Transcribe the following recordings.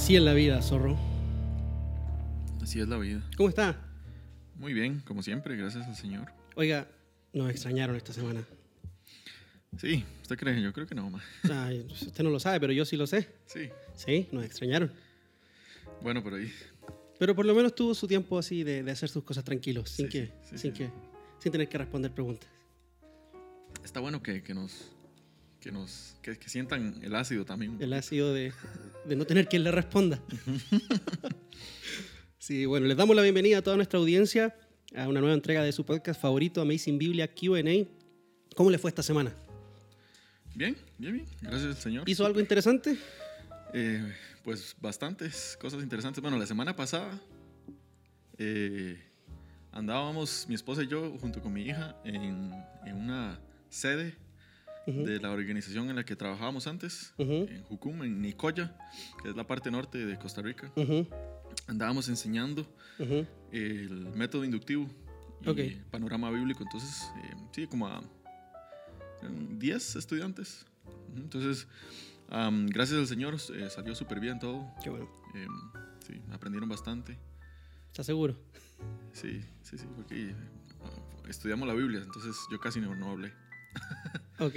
Así es la vida, zorro. Así es la vida. ¿Cómo está? Muy bien, como siempre, gracias al Señor. Oiga, nos extrañaron esta semana. Sí, ¿usted cree? Yo creo que no, ma. Ay, usted no lo sabe, pero yo sí lo sé. Sí, Sí, nos extrañaron. bueno, pero ahí. Pero por lo menos tuvo su tiempo así de hacer sus cosas tranquilos, sin Sí, sin tener que responder preguntas. Está bueno que sientan el ácido también. El ácido de no tener quien le responda. Sí, bueno, les damos la bienvenida a toda nuestra audiencia a una nueva entrega de su podcast favorito, Amazing Biblia Q&A. ¿Cómo le fue esta semana? Bien, gracias al Señor. ¿Hizo algo interesante? Pues bastantes cosas interesantes. Bueno, la semana pasada andábamos, mi esposa y yo, junto con mi hija, en una sede de la organización en la que trabajábamos antes, en Jucum, en Nicoya, que es la parte norte de Costa Rica. Andábamos enseñando el método inductivo y el panorama bíblico. Entonces, sí, como a 10 estudiantes. Entonces, gracias al Señor, salió súper bien todo. Qué bueno. Sí, aprendieron bastante. ¿Estás seguro? Sí, porque estudiamos la Biblia, entonces yo casi no hablé. Ok.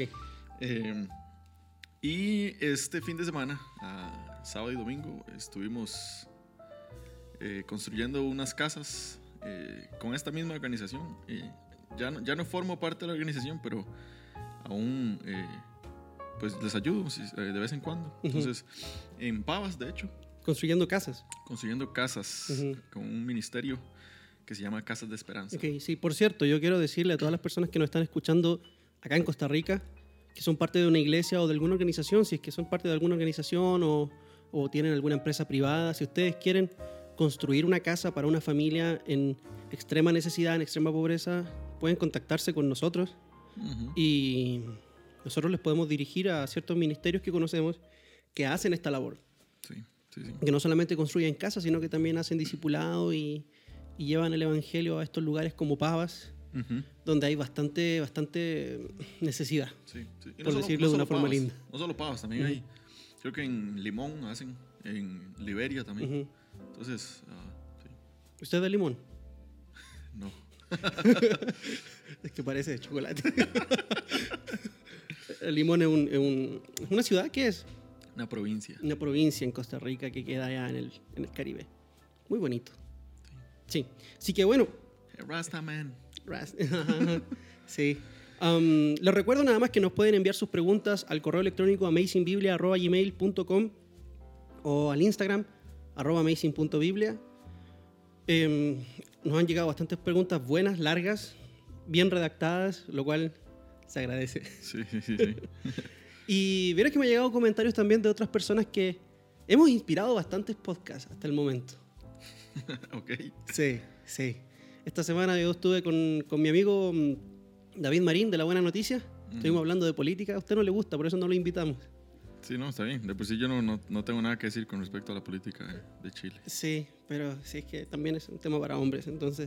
Y este fin de semana, sábado y domingo, estuvimos construyendo unas casas con esta misma organización. Ya no formo parte de la organización, pero aún pues les ayudo de vez en cuando. Entonces, en Pavas, de hecho. Construyendo casas con un ministerio que se llama Casas de Esperanza. Ok, sí, por cierto, yo quiero decirle a todas las personas que nos están escuchando acá en Costa Rica, que son parte de una iglesia o de alguna organización, si es que son parte de alguna organización o tienen alguna empresa privada, si ustedes quieren construir una casa para una familia en extrema necesidad, en extrema pobreza, pueden contactarse con nosotros y nosotros les podemos dirigir a ciertos ministerios que conocemos que hacen esta labor. Sí. Que no solamente construyen casas, sino que también hacen discipulado y llevan el evangelio a estos lugares como Pavas, donde hay bastante necesidad, por decirlo de una forma linda. No solo Pavas, también hay, creo que en Limón hacen, en Liberia también. Entonces, sí. ¿Usted es de Limón? No. Es que parece de chocolate. Limón es una ciudad, ¿qué es? Una provincia. Una provincia en Costa Rica que queda allá en el Caribe. Muy bonito. Sí. Así que bueno. Rastaman. Sí. Les recuerdo nada más que nos pueden enviar sus preguntas al correo electrónico amazingbiblia@gmail.com o al Instagram @amazing.biblia. Nos han llegado bastantes preguntas buenas, largas, bien redactadas, lo cual se agradece. Sí. Y verás que me han llegado comentarios también de otras personas que hemos inspirado bastantes podcasts hasta el momento. Ok. Sí. Esta semana yo estuve con mi amigo David Marín de La Buena Noticia. Estuvimos hablando de política. A usted no le gusta, por eso no lo invitamos. Sí, no, está bien. De por sí yo no tengo nada que decir con respecto a la política de Chile. Sí, pero sí es que también es un tema para hombres, entonces...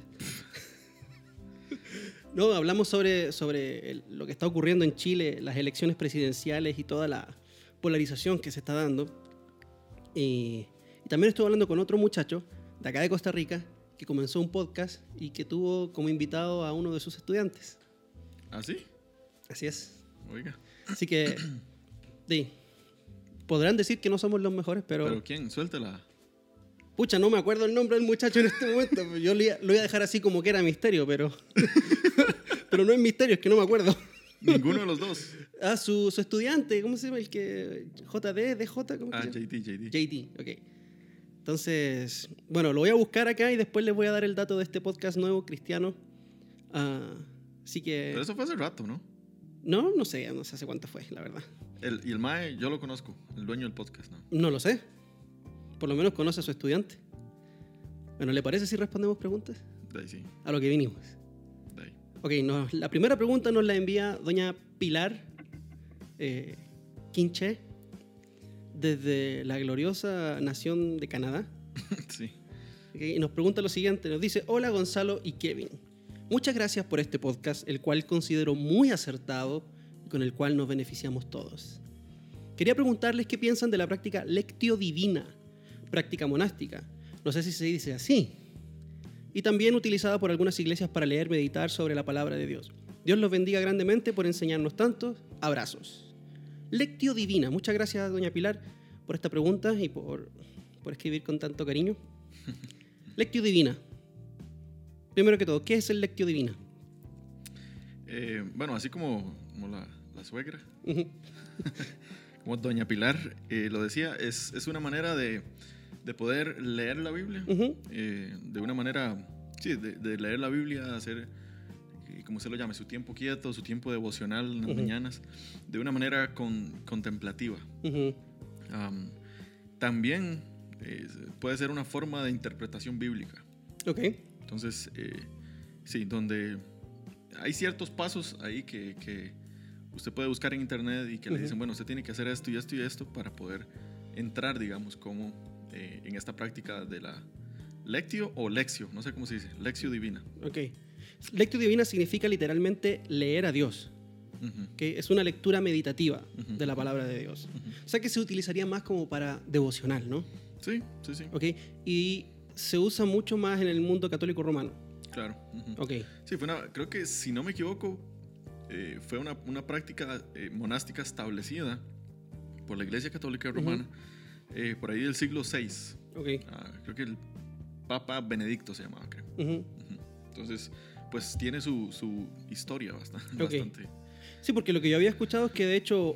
No, hablamos sobre lo que está ocurriendo en Chile, las elecciones presidenciales y toda la polarización que se está dando. Y también estuve hablando con otro muchacho de acá de Costa Rica que comenzó un podcast y que tuvo como invitado a uno de sus estudiantes. ¿Ah, sí? Así es. Oiga. Así que, sí, podrán decir que no somos los mejores, pero... ¿Pero quién? Suéltela. Pucha, no me acuerdo el nombre del muchacho en este momento. Yo lo iba a dejar así como que era misterio, pero... pero no es misterio, es que no me acuerdo. Ninguno de los dos. Su estudiante, ¿cómo se llama? El que... DJ, ¿cómo se llama? JD, ok. Entonces, bueno, lo voy a buscar acá y después les voy a dar el dato de este podcast nuevo, cristiano. Así que... Pero eso fue hace rato, ¿no? No sé hace cuánto fue, la verdad. Y el mae, yo lo conozco, el dueño del podcast, ¿no? No lo sé. Por lo menos conoce a su estudiante. Bueno, ¿le parece si respondemos preguntas? De ahí sí. A lo que vinimos. De ahí. Ok, la primera pregunta nos la envía doña Pilar Quinche desde la gloriosa nación de Canadá. Sí. Okay, y nos pregunta lo siguiente, nos dice: hola Gonzalo y Kevin, muchas gracias por este podcast, el cual considero muy acertado y con el cual nos beneficiamos todos. Quería preguntarles qué piensan de la práctica Lectio Divina, práctica monástica. No sé si se dice así. Y también utilizada por algunas iglesias para leer, meditar sobre la palabra de Dios. Dios los bendiga grandemente por enseñarnos tanto. Abrazos. Lectio Divina. Muchas gracias, doña Pilar, por esta pregunta y por escribir con tanto cariño. Lectio Divina. Primero que todo, ¿qué es el Lectio Divina? Bueno, así como la suegra, como doña Pilar lo decía, es una manera de poder leer la Biblia, de una manera, sí, de leer la Biblia, hacer, como se lo llame, su tiempo quieto, su tiempo devocional en las mañanas, de una manera contemplativa. También puede ser una forma de interpretación bíblica. Ok. Entonces, sí, donde hay ciertos pasos ahí que usted puede buscar en internet y que le dicen, bueno, usted tiene que hacer esto y esto y esto para poder entrar, digamos, como en esta práctica de la lectio o lexio, no sé cómo se dice, lexio divina. Ok. Lectio Divina significa literalmente leer a Dios. Que es una lectura meditativa de la palabra de Dios. O sea que se utilizaría más como para devocional, ¿no? Sí, sí, sí. Ok. Y se usa mucho más en el mundo católico romano. Claro. Ok. Sí, creo que si no me equivoco, fue una práctica monástica establecida por la Iglesia Católica Romana por ahí del siglo VI. Okay. Creo que el Papa Benedicto se llamaba, creo. Entonces, pues tiene su historia bastante. Sí, porque lo que yo había escuchado es que, de hecho,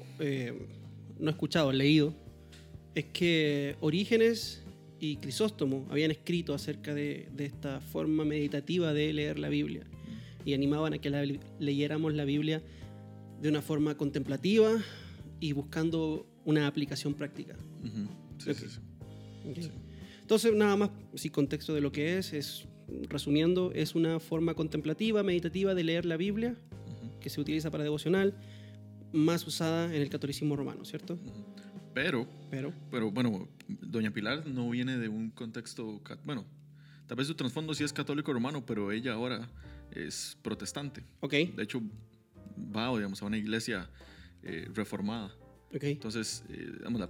no he escuchado, he leído, es que Orígenes y Crisóstomo habían escrito acerca de esta forma meditativa de leer la Biblia y animaban a que leyéramos la Biblia de una forma contemplativa y buscando una aplicación práctica. Sí, sí. Okay. Sí. Entonces, nada más, sí, contexto de lo que es, resumiendo, es una forma contemplativa, meditativa de leer la Biblia que se utiliza para devocional, más usada en el catolicismo romano, ¿cierto? Pero bueno, doña Pilar no viene de un contexto, bueno, tal vez su trasfondo sí es católico romano, pero ella ahora es protestante. Okay. De hecho, va, digamos, a una iglesia reformada. Okay. Entonces, digamos,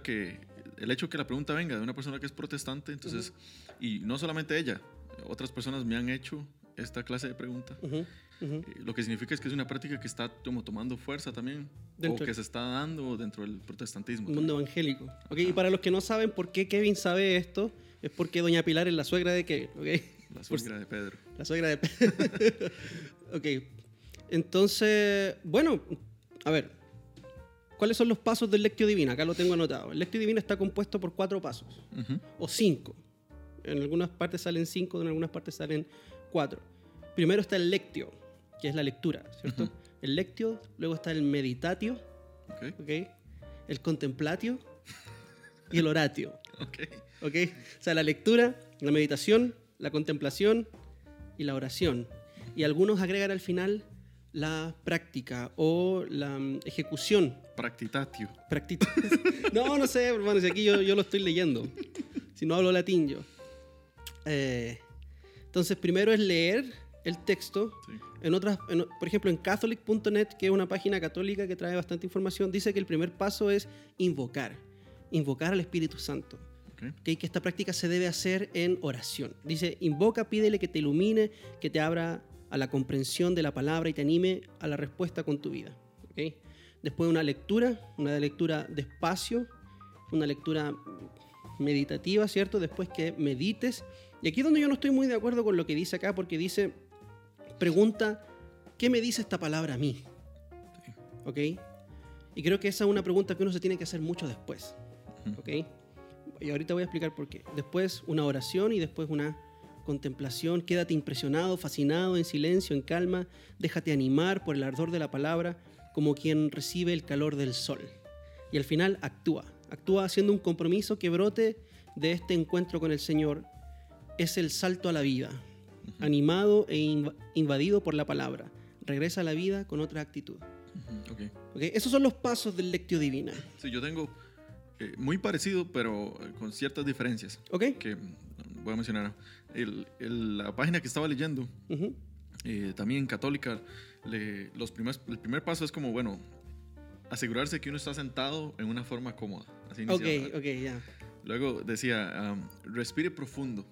el hecho que la pregunta venga de una persona que es protestante, entonces, y no solamente ella, otras personas me han hecho esta clase de pregunta. Lo que significa es que es una práctica que está como tomando fuerza también, o que se está dando dentro del protestantismo. El mundo evangélico. Okay. Y para los que no saben por qué Kevin sabe esto, es porque doña Pilar es la suegra de Kevin. Okay. La suegra de Pedro. La suegra de Pedro. Ok. Entonces, bueno, a ver, ¿cuáles son los pasos del Lectio Divina? Acá lo tengo anotado. El Lectio Divina está compuesto por 4 pasos, o 5. En algunas partes salen 5, en algunas partes salen 4. Primero está el Lectio, que es la lectura, ¿cierto? El Lectio, luego está el Meditatio, okay. El Contemplatio y el Oratio. Okay. O sea, la lectura, la meditación, la contemplación y la oración. Y algunos agregan al final la práctica o la ejecución. Practitatio. No sé, hermano, si aquí yo lo estoy leyendo. Si no hablo latín yo. Entonces, primero es leer el texto. Sí. Por ejemplo, en catholic.net, que es una página católica que trae bastante información, dice que el primer paso es invocar al Espíritu Santo. Okay, que esta práctica se debe hacer en oración. Dice, invoca, pídele que te ilumine, que te abra a la comprensión de la palabra y te anime a la respuesta con tu vida. Okay. Después una lectura despacio, una lectura meditativa, ¿cierto? Después que medites. Y aquí es donde yo no estoy muy de acuerdo con lo que dice acá, porque dice, pregunta, ¿qué me dice esta palabra a mí? ¿Ok? Y creo que esa es una pregunta que uno se tiene que hacer mucho después. ¿Ok? Y ahorita voy a explicar por qué. Después una oración y después una contemplación. Quédate impresionado, fascinado, en silencio, en calma. Déjate animar por el ardor de la palabra como quien recibe el calor del sol. Y al final actúa haciendo un compromiso que brote de este encuentro con el Señor. Es el salto a la vida, animado e invadido por la palabra. Regresa a la vida con otra actitud. Okay. Esos son los pasos del Lectio Divina. Sí, yo tengo muy parecido, pero con ciertas diferencias. Que voy a mencionar. La página que estaba leyendo, también católica, el primer paso es como, bueno, asegurarse que uno está sentado en una forma cómoda. Así ya. Luego decía, respire profundo.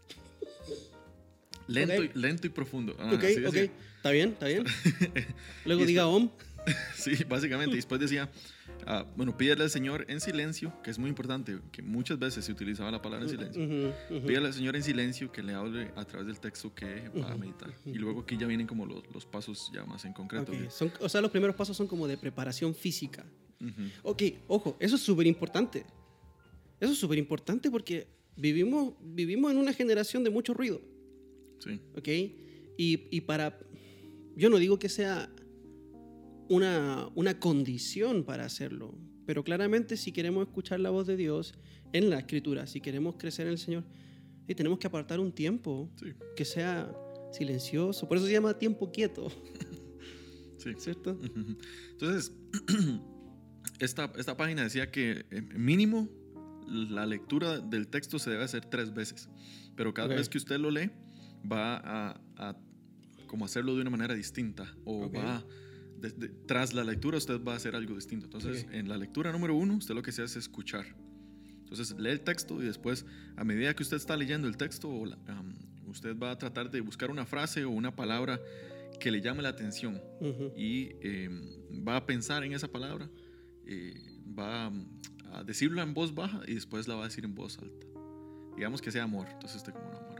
Lento y profundo. Ok. Está bien. Luego diga OM. Sí, básicamente. Y después decía, pídele al Señor en silencio, que es muy importante, que muchas veces se utilizaba la palabra en silencio. Pídele al Señor en silencio que le hable a través del texto que va a meditar. Y luego aquí ya vienen como los pasos ya más en concreto. Okay. Los primeros pasos son como de preparación física. Ok, ojo, eso es súper importante. Eso es súper importante porque vivimos en una generación de mucho ruido. Sí. Ok, yo no digo que sea una condición para hacerlo, pero claramente si queremos escuchar la voz de Dios en la Escritura, si queremos crecer en el Señor, tenemos que apartar un tiempo que sea silencioso. Por eso se llama tiempo quieto. Sí. ¿Cierto? Entonces, esta página decía que mínimo la lectura del texto se debe hacer 3 veces, pero cada vez que usted lo lee va a como hacerlo de una manera distinta o va tras la lectura usted va a hacer algo distinto. Entonces en la lectura número 1 usted lo que se hace es escuchar. Entonces lee el texto y después a medida que usted está leyendo el texto usted va a tratar de buscar una frase o una palabra que le llame la atención y va a pensar en esa palabra, va a decirlo en voz baja y después la va a decir en voz alta. Digamos que sea amor, entonces usted como amor.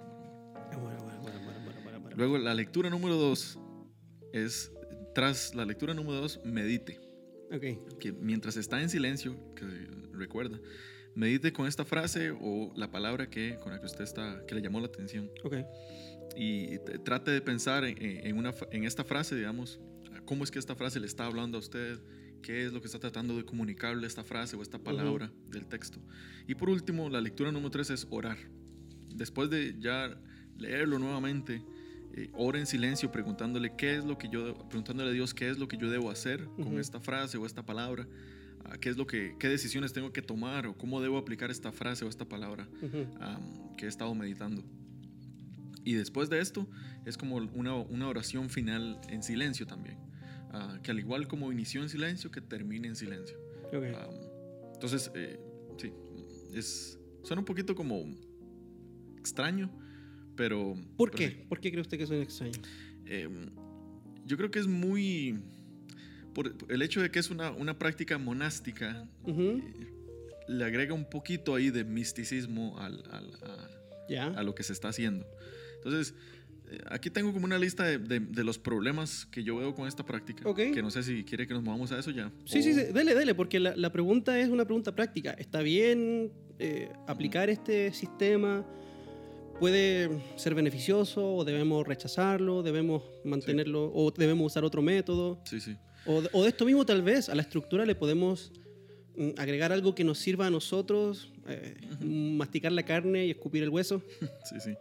Luego la lectura número 2 es, tras la lectura número 2, medite. Que mientras está en silencio, que recuerda, medite con esta frase o la palabra con la que usted está, que le llamó la atención. Y trate de pensar en esta frase, digamos, cómo es que esta frase le está hablando a usted, qué es lo que está tratando de comunicarle esta frase o esta palabra del texto. Y por último, la lectura número 3 es orar. Después de ya leerlo nuevamente, ora en silencio preguntándole a Dios qué es lo que yo debo hacer con esta frase o esta palabra, qué decisiones tengo que tomar o cómo debo aplicar esta frase o esta palabra que he estado meditando. Y después de esto es como una oración final en silencio también, que al igual como inició en silencio, que termine en silencio. Entonces, sí, suena un poquito como extraño, pero... ¿Por qué? Sí. ¿Por qué cree usted que suena extraño? Yo creo que es muy... Por el hecho de que es una práctica monástica, le agrega un poquito ahí de misticismo a lo que se está haciendo. Entonces, aquí tengo como una lista de los problemas que yo veo con esta práctica, que no sé si quiere que nos movamos a eso ya. Sí, dele, porque la pregunta es una pregunta práctica. ¿Está bien aplicar este sistema? ¿Puede ser beneficioso o debemos rechazarlo? ¿Debemos mantenerlo o debemos usar otro método? Sí. O de esto mismo tal vez a la estructura le podemos agregar algo que nos sirva a nosotros, masticar la carne y escupir el hueso. Sí.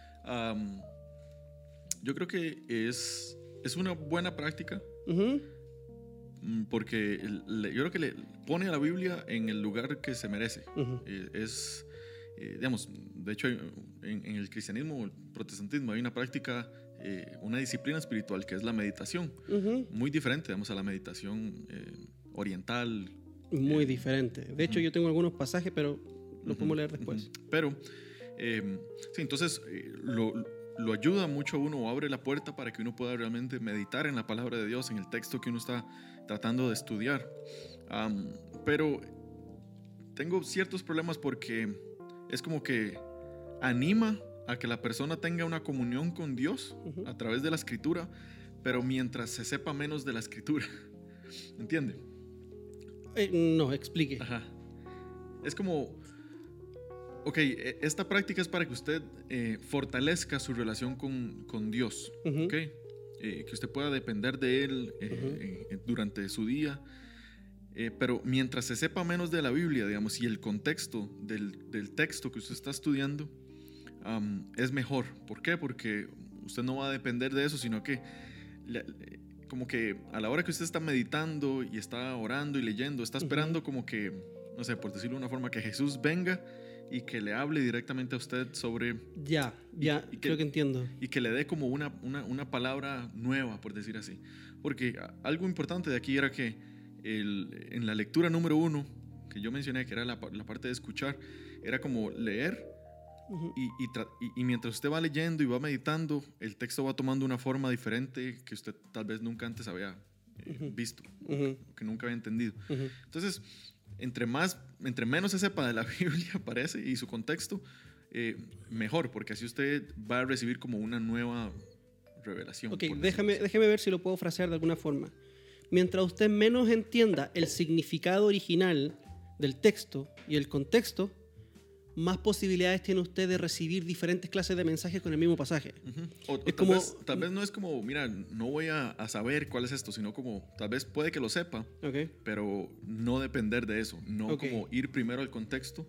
Yo creo que es una buena práctica porque yo creo que le pone a la Biblia en el lugar que se merece. Digamos, de hecho en el cristianismo, el protestantismo, hay una práctica, una disciplina espiritual que es la meditación, muy diferente, digamos, a la meditación oriental. Muy diferente. De hecho, yo tengo algunos pasajes, pero los podemos leer después. Pero, sí, entonces lo ayuda mucho a uno, o abre la puerta para que uno pueda realmente meditar en la palabra de Dios, en el texto que uno está tratando de estudiar. Pero tengo ciertos problemas porque es como que anima a que la persona tenga una comunión con Dios a través de la escritura, pero mientras se sepa menos de la escritura. ¿Entiende? No, explique. Ajá. Es como, esta práctica es para que usted fortalezca su relación con Dios, que usted pueda depender de Él durante su día. Pero mientras se sepa menos de la Biblia, digamos, y el contexto del texto que usted está estudiando, es mejor. ¿Por qué? Porque usted no va a depender de eso, sino que como que a la hora que usted está meditando y está orando y leyendo, está esperando como que, no sé, por decirlo de una forma, que Jesús venga y que le hable directamente a usted sobre... Ya, creo que entiendo. Y que le dé como una palabra nueva, por decir así. Porque algo importante de aquí era que en la lectura número 1 que yo mencioné, que era la parte de escuchar, era como leer y mientras usted va leyendo y va meditando, el texto va tomando una forma diferente que usted tal vez nunca antes había visto, que nunca había entendido. Entonces, entre menos se sepa de la Biblia, parece, y su contexto, mejor, porque así usted va a recibir como una nueva revelación. Ok, déjeme ver si lo puedo frasear de alguna forma. Mientras usted menos entienda el significado original del texto y el contexto, más posibilidades tiene usted de recibir diferentes clases de mensajes con el mismo pasaje. O tal vez no es como, mira, no voy a saber cuál es esto, sino como, tal vez puede que lo sepa, pero no depender de eso, no como ir primero al contexto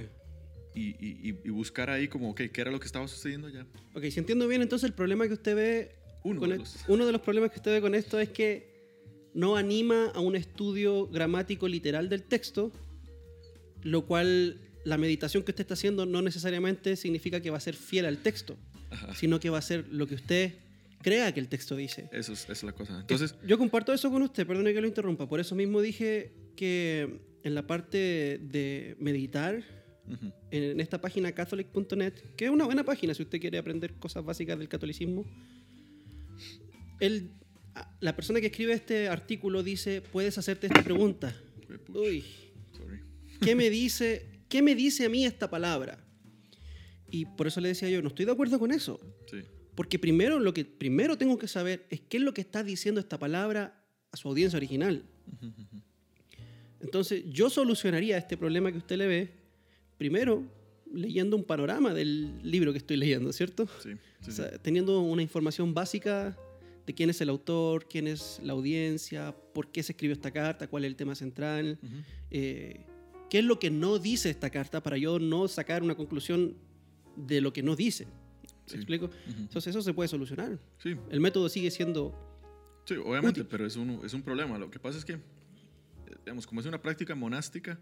y buscar ahí como, qué era lo que estaba sucediendo ya. Ok, si entiendo bien, entonces el problema que usted ve, uno de los problemas que usted ve con esto es que no anima a un estudio gramático literal del texto, lo cual la meditación que usted está haciendo no necesariamente significa que va a ser fiel al texto, sino que va a ser lo que usted crea que el texto dice. Eso es la cosa. Entonces, yo comparto eso con usted, perdone que lo interrumpa, por eso mismo dije que en la parte de meditar, en esta página catholic.net, que es una buena página si usted quiere aprender cosas básicas del catolicismo, la persona que escribe este artículo dice, puedes hacerte esta pregunta. Uy, ¿qué me dice a mí esta palabra? Y por eso le decía yo, no estoy de acuerdo con eso. Sí. Porque lo que primero tengo que saber es qué es lo que está diciendo esta palabra a su audiencia original. Entonces, yo solucionaría este problema que usted le ve, primero, leyendo un panorama del libro que estoy leyendo, ¿cierto? Sí. O sea, teniendo una información básica de quién es el autor, quién es la audiencia, por qué se escribió esta carta, cuál es el tema central, qué es lo que no dice esta carta para yo no sacar una conclusión de lo que no dice. ¿Me explico? Entonces eso se puede solucionar. Sí. El método sigue siendo... Sí, obviamente, pero es un problema. Lo que pasa es que, digamos, como es una práctica monástica,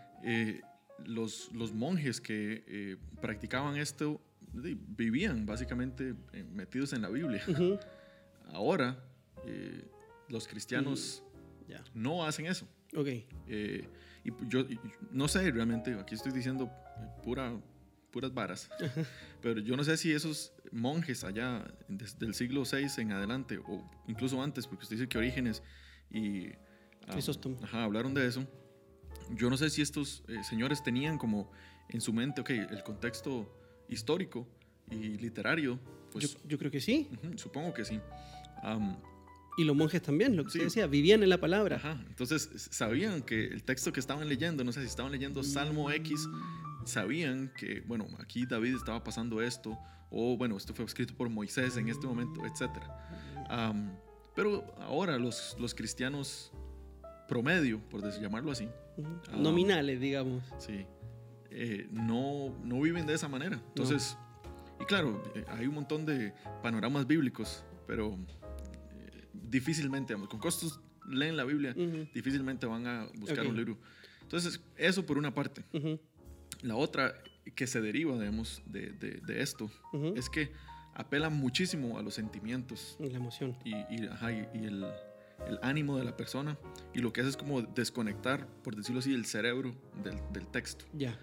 los monjes que practicaban esto vivían básicamente metidos en la Biblia. Ahora, los cristianos no hacen eso. Okay. Y yo no sé realmente, aquí estoy diciendo puras varas, pero yo no sé si esos monjes allá desde el siglo VI en adelante, o incluso antes, porque usted dice que Orígenes y Crisóstomo hablaron de eso, yo no sé si estos señores tenían como en su mente, el contexto histórico y literario. Pues, yo creo que sí. Supongo que sí. Y los monjes también, lo que usted decía, vivían en la palabra. Entonces sabían que el texto que estaban leyendo, no sé si estaban leyendo Salmo X, sabían que, bueno, aquí David estaba pasando esto, o bueno, esto fue escrito por Moisés en este momento, etc. Pero ahora los cristianos promedio, por llamarlo así, nominales, digamos. Sí, no viven de esa manera. Entonces, y claro, hay un montón de panoramas bíblicos, pero difícilmente, con costos leen la Biblia, difícilmente van a buscar un libro. Entonces, eso por una parte. La otra que se deriva, digamos, de esto es que apela muchísimo a los sentimientos. La emoción. Y el ánimo de la persona. Y lo que hace es como desconectar, por decirlo así, el cerebro del texto. Ya.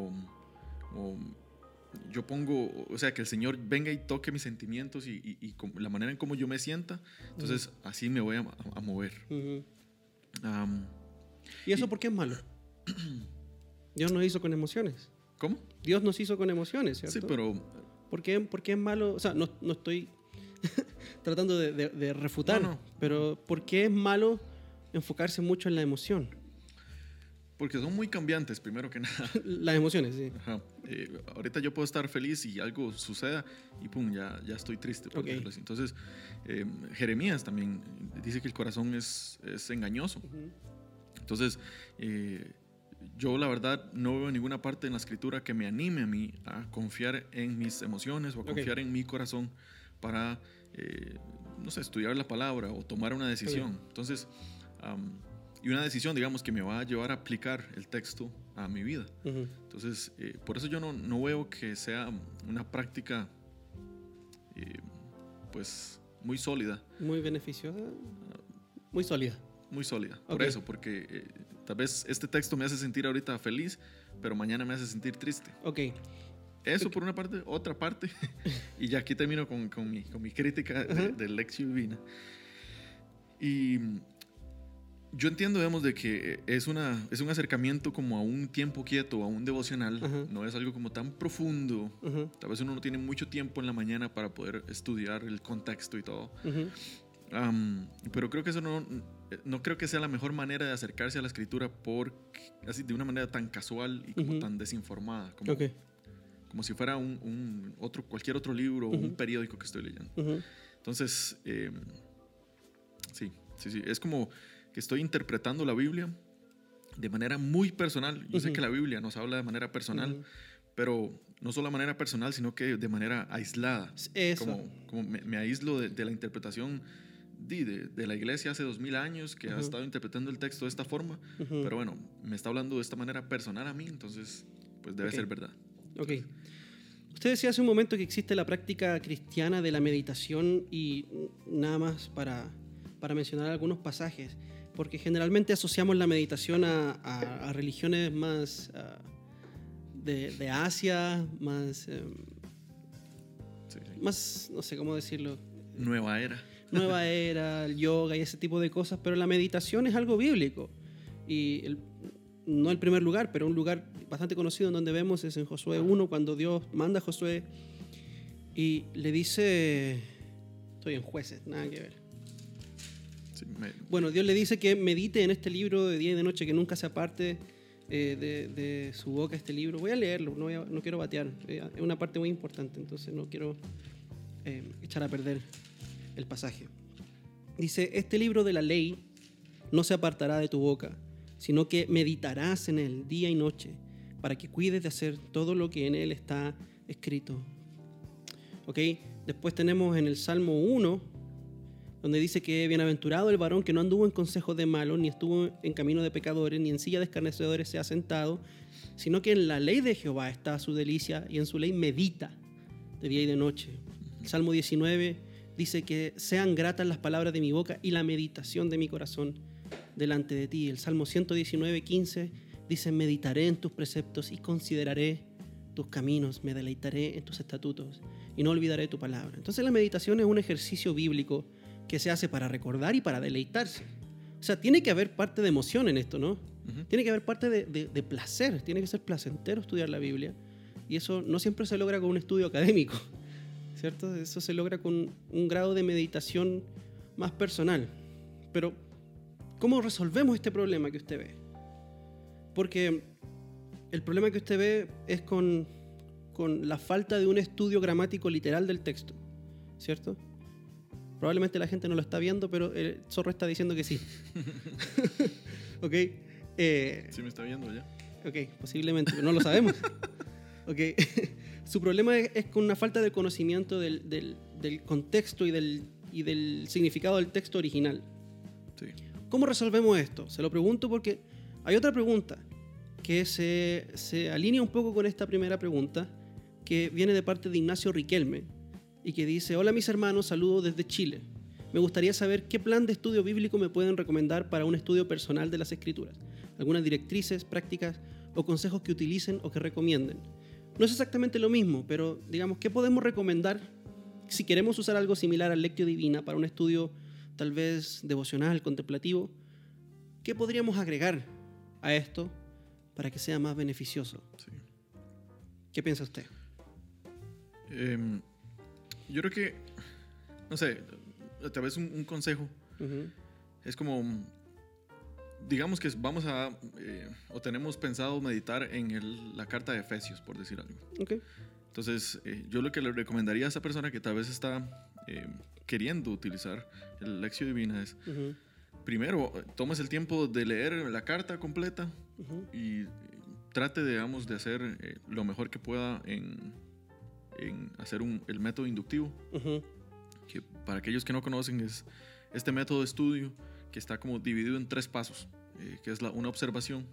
Yo pongo, o sea, que el Señor venga y toque mis sentimientos y la manera en cómo yo me sienta. Entonces, así me voy a mover. ¿Y eso por qué es malo? Dios nos hizo con emociones. ¿Cómo? Dios nos hizo con emociones, ¿cierto? Sí, pero... ¿Por qué es malo? O sea, no estoy tratando de refutar, pero ¿por qué es malo enfocarse mucho en la emoción? Porque son muy cambiantes, primero que nada. Las emociones, sí. Ahorita yo puedo estar feliz y algo suceda y pum, ya estoy triste. Por decirlo así. Entonces, Jeremías también dice que el corazón es engañoso. Entonces, yo la verdad no veo en ninguna parte en la escritura que me anime a mí a confiar en mis emociones o a confiar en mi corazón para, no sé, estudiar la palabra o tomar una decisión. Entonces, y una decisión, digamos, que me va a llevar a aplicar el texto a mi vida. Entonces, por eso yo no veo que sea una práctica, pues, muy sólida. Muy beneficiosa. Muy sólida. Muy sólida. Por eso, porque Tal vez este texto me hace sentir ahorita feliz, pero mañana me hace sentir triste. Ok. Eso por una parte. Otra parte, y ya aquí termino con mi crítica de Lectio Divina. Y yo entiendo, digamos, de que es un acercamiento como a un tiempo quieto, a un devocional. No es algo como tan profundo. Tal vez uno no tiene mucho tiempo en la mañana para poder estudiar el contexto y todo. Pero creo que eso no creo que sea la mejor manera de acercarse a la escritura así de una manera tan casual y como tan desinformada. Como si fuera cualquier otro libro o un periódico que estoy leyendo. Entonces, sí. Es como que estoy interpretando la Biblia de manera muy personal. Yo sé que la Biblia nos habla de manera personal, pero no solo de manera personal, sino que de manera aislada. Eso. Como me aíslo de la interpretación de la iglesia hace 2000 años que ha estado interpretando el texto de esta forma, pero bueno, me está hablando de esta manera personal a mí, entonces pues debe ser verdad. Ok. Usted decía hace un momento que existe la práctica cristiana de la meditación y nada más para mencionar algunos pasajes, porque generalmente asociamos la meditación a religiones más de Asia, más, no sé cómo decirlo. Nueva era, el yoga y ese tipo de cosas, pero la meditación es algo bíblico. Y no el primer lugar, pero un lugar bastante conocido en donde vemos es en Josué 1, cuando Dios manda a Josué y le dice, estoy en Jueces, nada que ver. Bueno, Dios le dice que medite en este libro de día y de noche, que nunca se aparte de su boca este libro. Voy a leerlo, no quiero batear, es una parte muy importante, entonces no quiero echar a perder el pasaje. Dice, este libro de la ley no se apartará de tu boca, sino que meditarás en él día y noche, para que cuides de hacer todo lo que en él está escrito. ¿Ok? Después tenemos en el Salmo 1, donde dice que bienaventurado el varón que no anduvo en consejo de malos, ni estuvo en camino de pecadores, ni en silla de escarnecedores se ha sentado, sino que en la ley de Jehová está su delicia, y en su ley medita de día y de noche. El Salmo 19 dice que sean gratas las palabras de mi boca y la meditación de mi corazón delante de ti. El Salmo 119:15 dice, meditaré en tus preceptos y consideraré tus caminos, me deleitaré en tus estatutos y no olvidaré tu palabra. Entonces la meditación es un ejercicio bíblico que se hace para recordar y para deleitarse. O sea, tiene que haber parte de emoción en esto, ¿no? Tiene que haber parte de placer, tiene que ser placentero estudiar la Biblia, y eso no siempre se logra con un estudio académico, ¿cierto? Eso se logra con un grado de meditación más personal. Pero, ¿cómo resolvemos este problema que usted ve? Porque el problema que usted ve es con la falta de un estudio gramático literal del texto, ¿cierto? Probablemente la gente no lo está viendo, pero el zorro está diciendo que sí. ¿Ok? Sí me está viendo ya. Ok, posiblemente, pero no lo sabemos. Ok. Su problema es con una falta de conocimiento del contexto y del significado del texto original. Sí. ¿Cómo resolvemos esto? Se lo pregunto porque hay otra pregunta que se alinea un poco con esta primera pregunta, que viene de parte de Ignacio Riquelme y que dice: hola mis hermanos, saludos desde Chile. Me gustaría saber qué plan de estudio bíblico me pueden recomendar para un estudio personal de las Escrituras. Algunas directrices, prácticas o consejos que utilicen o que recomienden. No es exactamente lo mismo, pero digamos, ¿qué podemos recomendar si queremos usar algo similar al Lectio Divina para un estudio tal vez devocional, contemplativo? ¿Qué podríamos agregar a esto para que sea más beneficioso? Sí. ¿Qué piensa usted? Yo creo que, no sé, tal vez un consejo es como, digamos que vamos a, o tenemos pensado meditar en la carta de Efesios, por decir algo. Okay. Entonces, yo lo que le recomendaría a esa persona que tal vez está queriendo utilizar el Lectio Divina es, primero, tomes el tiempo de leer la carta completa y trate, digamos, de hacer lo mejor que pueda en hacer el método inductivo, que para aquellos que no conocen es este método de estudio que está como dividido en 3 pasos, que es una observación,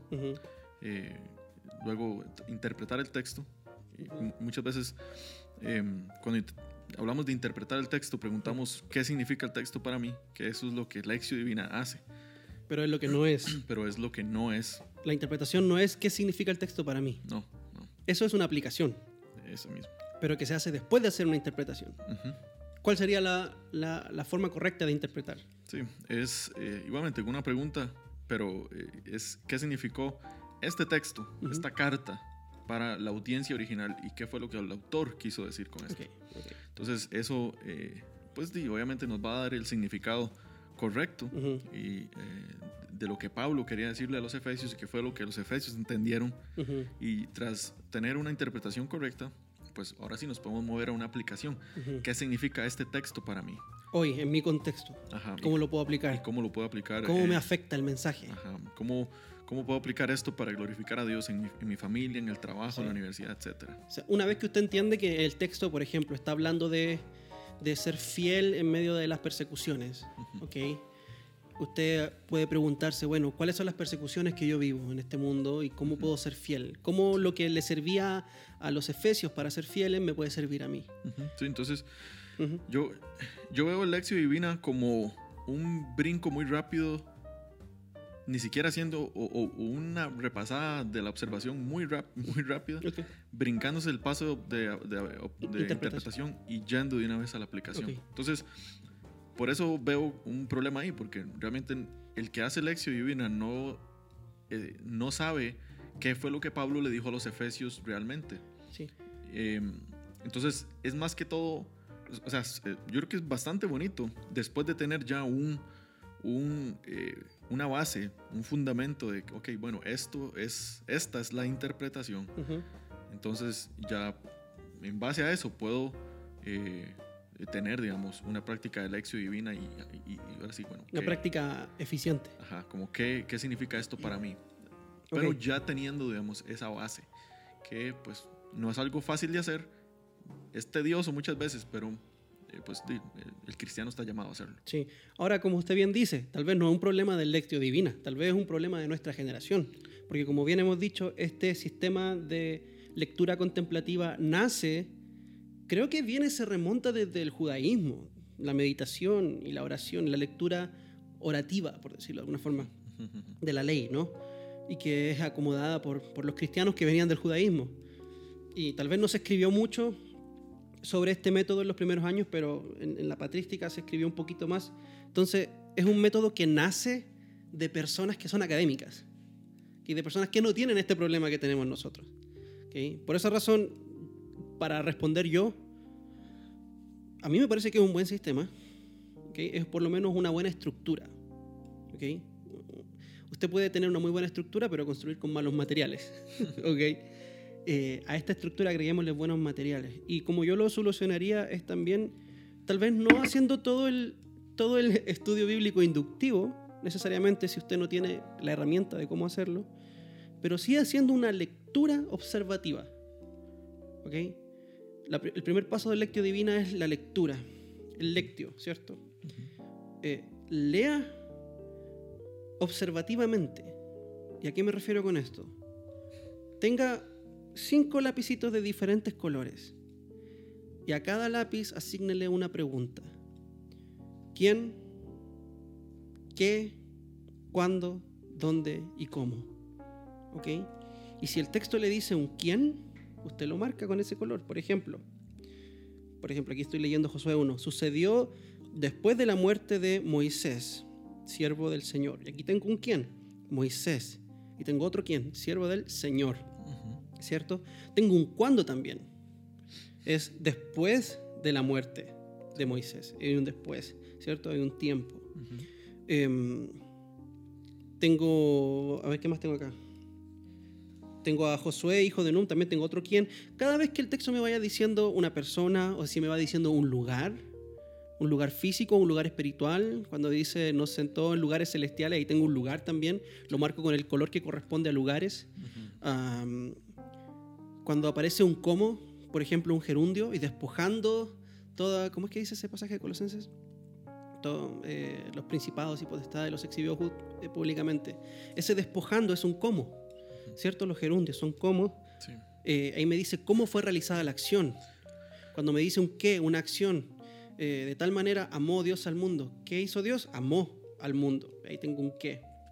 luego interpretar el texto. Muchas veces cuando hablamos de interpretar el texto preguntamos qué significa el texto para mí, que eso es lo que Lectio Divina hace. Pero es lo que no es. Pero es lo que no es. La interpretación no es qué significa el texto para mí. No. Eso es una aplicación. Eso mismo. Pero que se hace después de hacer una interpretación. Uh-huh. ¿Cuál sería la forma correcta de interpretar? Sí, es igualmente una pregunta, pero es ¿qué significó este texto, esta carta para la audiencia original y qué fue lo que el autor quiso decir con esto? Okay. Entonces eso, pues obviamente nos va a dar el significado correcto y de lo que Pablo quería decirle a los efesios y qué fue lo que los efesios entendieron. Y tras tener una interpretación correcta, pues ahora sí nos podemos mover a una aplicación. ¿Qué significa este texto para mí? Hoy, en mi contexto. Ajá, ¿Cómo lo puedo aplicar? ¿Y cómo lo puedo aplicar? ¿Cómo me afecta el mensaje? Ajá, ¿Cómo puedo aplicar esto para glorificar a Dios en mi familia, en el trabajo, en la universidad, etcétera? O sea, una vez que usted entiende que el texto, por ejemplo, está hablando de ser fiel en medio de las persecuciones, ¿ok? Usted puede preguntarse, bueno, ¿cuáles son las persecuciones que yo vivo en este mundo y cómo puedo ser fiel? ¿Cómo lo que le servía a los efesios para ser fieles me puede servir a mí? Sí, entonces yo veo el Lectio Divina como un brinco muy rápido, ni siquiera haciendo o una repasada de la observación muy rápida, brincándose el paso de interpretación y yendo de una vez a la aplicación. Entonces, por eso veo un problema ahí, porque realmente el que hace Lectio Divina no sabe qué fue lo que Pablo le dijo a los efesios realmente. Sí. Entonces, es más que todo, o sea, yo creo que es bastante bonito después de tener ya una base, un fundamento de, ok, bueno, esta es la interpretación. Entonces, ya en base a eso puedo tener, digamos, una práctica de Lectio Divina y ahora sí, bueno. Una práctica eficiente. Ajá, como qué significa esto para mí. Pero ya teniendo, digamos, esa base, que pues no es algo fácil de hacer, es tedioso muchas veces, pero pues el cristiano está llamado a hacerlo. Sí. Ahora, como usted bien dice, tal vez no es un problema del Lectio Divina, tal vez es un problema de nuestra generación, porque como bien hemos dicho, este sistema de lectura contemplativa creo que se remonta desde el judaísmo, la meditación y la oración, la lectura orativa, por decirlo de alguna forma, de la ley, ¿no? Y que es acomodada por los cristianos que venían del judaísmo. Y tal vez no se escribió mucho sobre este método en los primeros años, pero en la patrística se escribió un poquito más. Entonces, es un método que nace de personas que son académicas y de personas que no tienen este problema que tenemos nosotros. ¿Okay? Por esa razón, para responder yo, a mí me parece que es un buen sistema. ¿Okay? Es por lo menos una buena estructura. ¿Okay? Usted puede tener una muy buena estructura, pero construir con malos materiales. ¿Okay? A esta estructura agreguémosle buenos materiales. Y como yo lo solucionaría es también, tal vez no haciendo todo el estudio bíblico inductivo, necesariamente si usted no tiene la herramienta de cómo hacerlo, pero sí haciendo una lectura observativa. ¿Okay? El primer paso del Lectio Divina es la lectura, el lectio, ¿cierto? Lea observativamente. ¿Y a qué me refiero con esto? Tenga 5 lapicitos de diferentes colores y a cada lápiz asígnele una pregunta. ¿Quién? ¿Qué? ¿Cuándo? ¿Dónde? ¿Y cómo? ¿Ok? Y si el texto le dice un quién, usted lo marca con ese color. Por ejemplo, aquí estoy leyendo Josué 1. Sucedió después de la muerte de Moisés, siervo del Señor. Y aquí tengo un quién, Moisés. Y tengo otro quién, siervo del Señor. ¿Cierto? Tengo un cuándo también. Es después de la muerte de Moisés. Hay un después, ¿cierto? Hay un tiempo. Tengo, a ver, ¿qué más tengo acá? Tengo a Josué, hijo de Nun, también tengo otro quién. Cada vez que el texto me vaya diciendo una persona o si me va diciendo un lugar físico, un lugar espiritual, cuando dice nos sentó en lugares celestiales, ahí tengo un lugar también, lo marco con el color que corresponde a lugares. Cuando aparece un cómo, por ejemplo un gerundio, y despojando toda, ¿cómo es que dice ese pasaje de Colosenses? Los principados y potestades los exhibió públicamente. Ese despojando es un cómo, ¿cierto? Los gerundios son cómo. Sí. Ahí me dice cómo fue realizada la acción. Cuando me dice un qué, una acción, de tal manera amó Dios al mundo. ¿Qué hizo Dios? Amó al mundo. Ahí tengo un qué.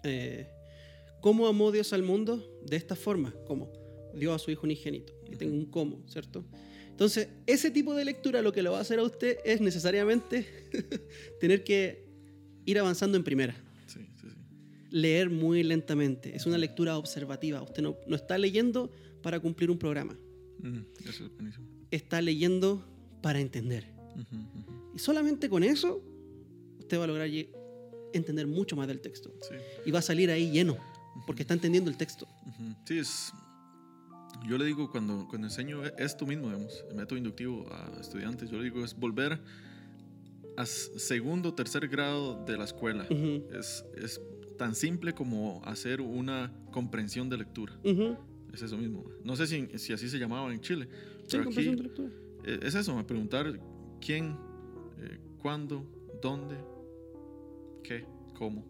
¿Cómo amó Dios al mundo? De esta forma, como dio a su Hijo unigénito. Y tengo un cómo, ¿cierto? Entonces, ese tipo de lectura lo que lo va a hacer a usted es necesariamente tener que ir avanzando en primera. Sí. Leer muy lentamente. Es una lectura observativa. Usted no está leyendo para cumplir un programa. Eso es buenísimo. Está leyendo para entender. Y solamente con eso, usted va a lograr entender mucho más del texto. Sí. Y va a salir ahí lleno, porque está entendiendo el texto. Sí, yo le digo cuando enseño esto mismo, digamos, el método inductivo a estudiantes, yo le digo es volver a segundo o tercer grado de la escuela. Es tan simple como hacer una comprensión de lectura. Es eso mismo. No sé si así se llamaba en Chile. Sí, comprensión de lectura. Es eso, me preguntar quién, cuándo, dónde, qué, cómo.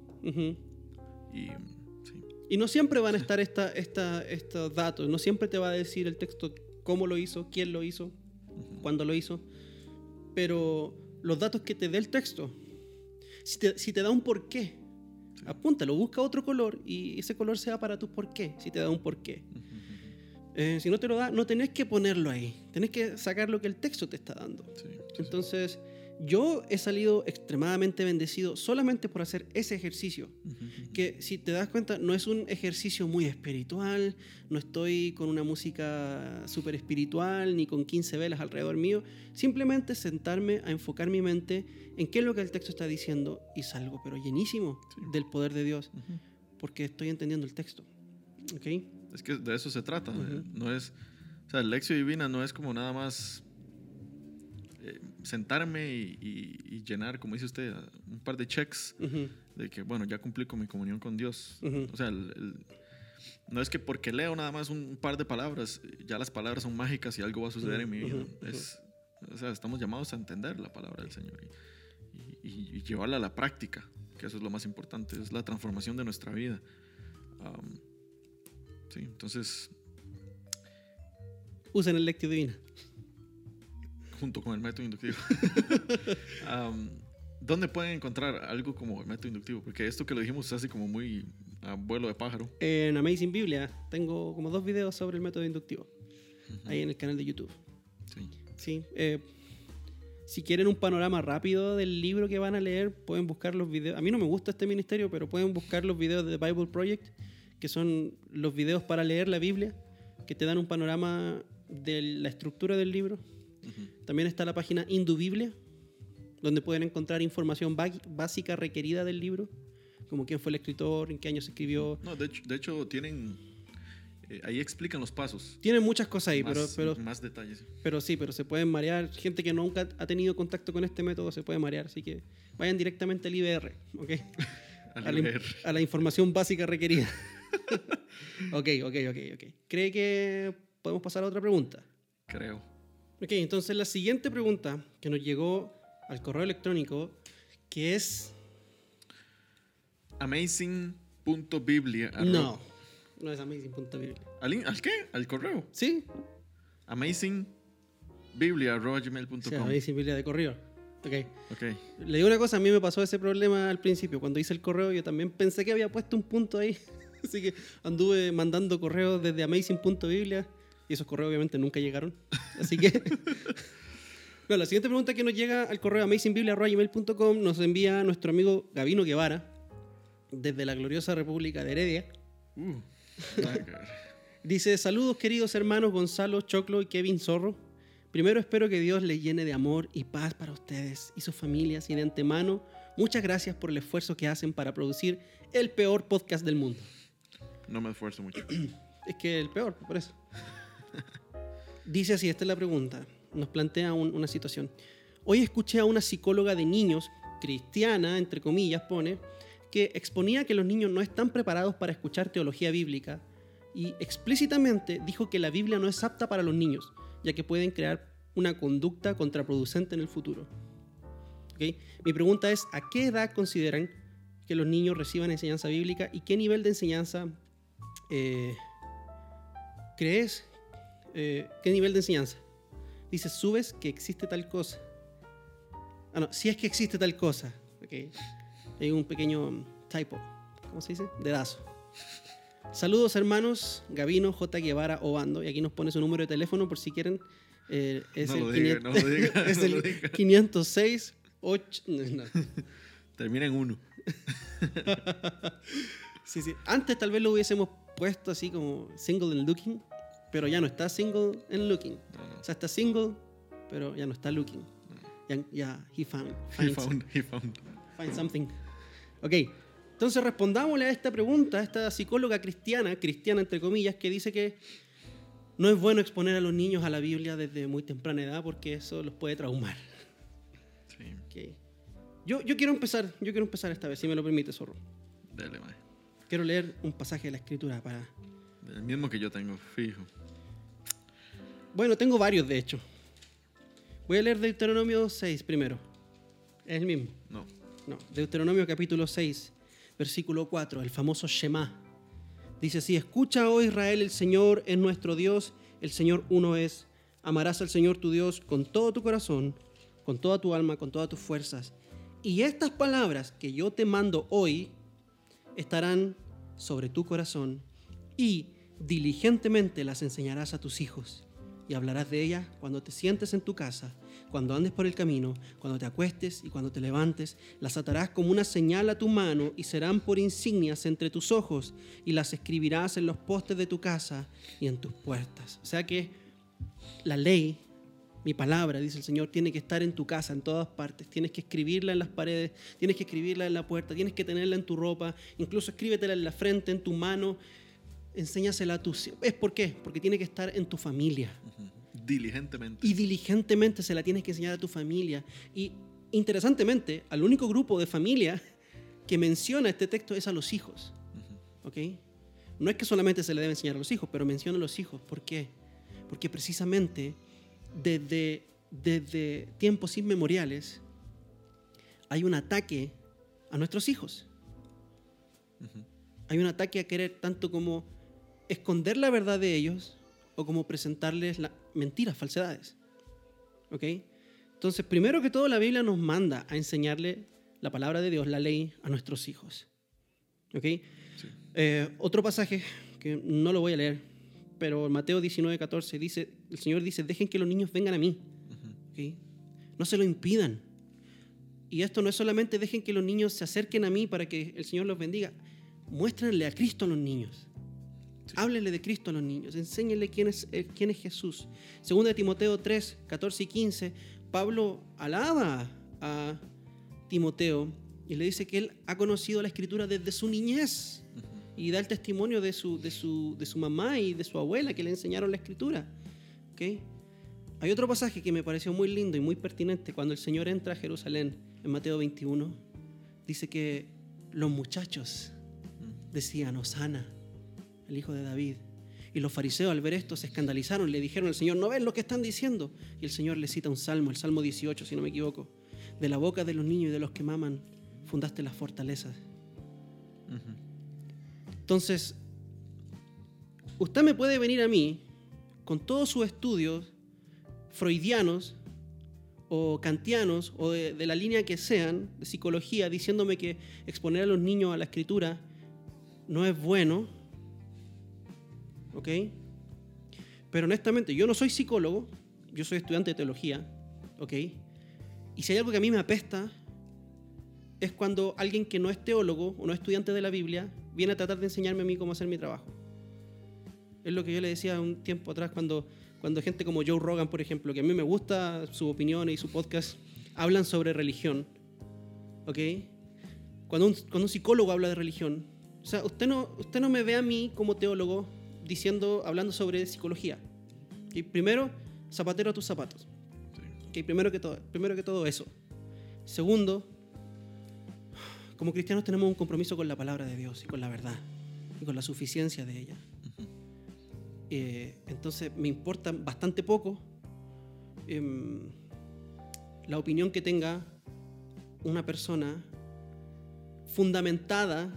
Y no siempre van a estar estos datos. No siempre te va a decir el texto cómo lo hizo, quién lo hizo, cuándo lo hizo. Pero los datos que te dé el texto, si te da un porqué, apúntalo, busca otro color y ese color sea para tu porqué, si te da un porqué. Si no te lo da, no tenés que ponerlo ahí. Tenés que sacar lo que el texto te está dando. Entonces, yo he salido extremadamente bendecido solamente por hacer ese ejercicio. Que si te das cuenta, no es un ejercicio muy espiritual, no estoy con una música súper espiritual, ni con 15 velas alrededor mío. Simplemente sentarme a enfocar mi mente en qué es lo que el texto está diciendo y salgo, pero llenísimo del poder de Dios, porque estoy entendiendo el texto. ¿Okay? Es que de eso se trata. No es, o sea, Lección Divina no es como nada más sentarme y llenar, como dice usted, un par de checks de que, bueno, ya cumplí con mi comunión con Dios. O sea, no es que porque leo nada más un par de palabras, ya las palabras son mágicas y algo va a suceder en mi vida. O sea, estamos llamados a entender la palabra del Señor y llevarla a la práctica, que eso es lo más importante, es la transformación de nuestra vida. Sí, entonces... Usen el Lectio Divina. Junto con el método inductivo. ¿Dónde pueden encontrar algo como el método inductivo? Porque esto que lo dijimos es así como muy a vuelo de pájaro. En Amazing Biblia tengo como 2 videos sobre el método inductivo. Ahí en el canal de YouTube. Sí. Si quieren un panorama rápido del libro que van a leer, pueden buscar los videos. A mí no me gusta este ministerio, pero pueden buscar los videos de The Bible Project, que son los videos para leer la Biblia, que te dan un panorama de la estructura del libro. También está la página Indubiblia, donde pueden encontrar información básica requerida del libro, como quién fue el escritor, en qué año se escribió. No, de hecho tienen... ahí explican los pasos. Tienen muchas cosas ahí, pero más detalles. Pero se pueden marear. Gente que nunca ha tenido contacto con este método se puede marear, así que vayan directamente al IBR, ¿ok? a la información básica requerida. Ok. ¿Cree que podemos pasar a otra pregunta? Creo. Ok, entonces la siguiente pregunta que nos llegó al correo electrónico, que es... amazing.biblia. No es amazing.biblia. ¿Al qué? ¿Al correo? Sí. Amazingbiblia@gmail.com. Sí, amazingbiblia de correo. Ok. Le digo una cosa, a mí me pasó ese problema al principio. Cuando hice el correo yo también pensé que había puesto un punto ahí. Así que anduve mandando correos desde amazing.biblia y esos correos obviamente nunca llegaron. Así que... Bueno, la siguiente pregunta que nos llega al correo amazingbiblia@gmail.com nos envía nuestro amigo Gabino Guevara desde la gloriosa República de Heredia. Dice: saludos queridos hermanos Gonzalo, Choclo y Kevin Zorro. Primero espero que Dios les llene de amor y paz para ustedes y sus familias, y de antemano muchas gracias por el esfuerzo que hacen para producir el peor podcast del mundo. No me esfuerzo mucho. Es que el peor, por eso. Dice así, esta es la pregunta. Nos plantea una situación. Hoy escuché a una psicóloga de niños, cristiana, entre comillas, pone, que exponía que los niños no están preparados para escuchar teología bíblica y explícitamente dijo que la Biblia no es apta para los niños, ya que pueden crear una conducta contraproducente en el futuro. ¿Okay? Mi pregunta es, ¿a qué edad consideran que los niños reciban enseñanza bíblica y qué nivel de enseñanza crees? ¿Qué nivel de enseñanza? Dice, subes que existe tal cosa. Si es que existe tal cosa. Okay. Hay un pequeño typo, ¿cómo se dice? Dedazo. Saludos hermanos, Gavino, J. Guevara, Obando. Y aquí nos pone su número de teléfono por si quieren. Es no el lo diga, no lo diga. Es no el lo diga. 506 8. No. Termina en 1. Sí. Antes tal vez lo hubiésemos puesto así como single and looking, pero ya no está single and looking. No. O sea, está single, pero ya no está looking. Ya, he found something. Ok, entonces respondámosle a esta pregunta, a esta psicóloga cristiana entre comillas, que dice que no es bueno exponer a los niños a la Biblia desde muy temprana edad porque eso los puede traumar. Sí. Okay. Yo quiero empezar esta vez, si me lo permite, Zorro. Dale, mae. Quiero leer un pasaje de la Escritura para... El mismo que yo tengo, fijo. Bueno, tengo varios, de hecho. Voy a leer Deuteronomio 6 primero. ¿Es el mismo? No. Deuteronomio capítulo 6, versículo 4, el famoso Shema. Dice así: escucha, oh Israel, el Señor es nuestro Dios, el Señor uno es. Amarás al Señor tu Dios con todo tu corazón, con toda tu alma, con todas tus fuerzas. Y estas palabras que yo te mando hoy estarán sobre tu corazón y diligentemente las enseñarás a tus hijos. Y hablarás de ellas cuando te sientes en tu casa, cuando andes por el camino, cuando te acuestes y cuando te levantes. Las atarás como una señal a tu mano y serán por insignias entre tus ojos, y las escribirás en los postes de tu casa y en tus puertas. O sea que la ley, mi palabra, dice el Señor, tiene que estar en tu casa, en todas partes. Tienes que escribirla en las paredes, tienes que escribirla en la puerta, tienes que tenerla en tu ropa, incluso escríbetela en la frente, en tu mano. Enséñasela a tus hijos. ¿Es por qué? Porque tiene que estar en tu familia. Diligentemente. Y diligentemente se la tienes que enseñar a tu familia. Y interesantemente, al único grupo de familia que menciona este texto es a los hijos. ¿Ok? No es que solamente se le debe enseñar a los hijos, pero menciona a los hijos. ¿Por qué? Porque precisamente desde tiempos inmemoriales hay un ataque a nuestros hijos. Hay un ataque a querer tanto como esconder la verdad de ellos o como presentarles mentiras, falsedades. ¿Ok? Entonces, primero que todo, la Biblia nos manda a enseñarle la palabra de Dios, la ley, a nuestros hijos. ¿Ok? Sí. Otro pasaje que no lo voy a leer, pero Mateo 19:14 dice, el Señor dice: dejen que los niños vengan a mí. ¿Ok? No se lo impidan. Y esto no es solamente dejen que los niños se acerquen a mí para que el Señor los bendiga. Muéstrenle a Cristo a los niños. Sí. Háblenle de Cristo a los niños. Enséñenle quién es Jesús. Segunda de Timoteo 3, 14 y 15, Pablo alaba a Timoteo y le dice que él ha conocido la Escritura desde su niñez. Y da el testimonio de su mamá y de su abuela que le enseñaron la Escritura. ¿Okay? Hay otro pasaje que me pareció muy lindo y muy pertinente. Cuando el Señor entra a Jerusalén, en Mateo 21, dice que los muchachos decían: Hosana, el hijo de David. Y los fariseos, al ver esto, se escandalizaron. Le dijeron al Señor: ¿no ven lo que están diciendo? Y el Señor le cita un salmo, el Salmo 18, si no me equivoco: de la boca de los niños y de los que maman fundaste las fortalezas. Entonces, usted me puede venir a mí con todos sus estudios freudianos o kantianos o de la línea que sean, de psicología, diciéndome que exponer a los niños a la Escritura no es bueno. ¿Ok? Pero honestamente, yo no soy psicólogo, yo soy estudiante de teología. ¿Ok? Y si hay algo que a mí me apesta, es cuando alguien que no es teólogo o no es estudiante de la Biblia viene a tratar de enseñarme a mí cómo hacer mi trabajo. Es lo que yo le decía un tiempo atrás cuando gente como Joe Rogan, por ejemplo, que a mí me gusta su opinión y su podcast, hablan sobre religión. ¿Ok? Cuando un psicólogo habla de religión, o sea, usted no me ve a mí como teólogo hablando sobre psicología. ¿Okay? Primero, zapatero a tus zapatos. Sí. ¿Okay? Primero que todo eso. Segundo, como cristianos tenemos un compromiso con la palabra de Dios y con la verdad y con la suficiencia de ella. Entonces me importa bastante poco la opinión que tenga una persona fundamentada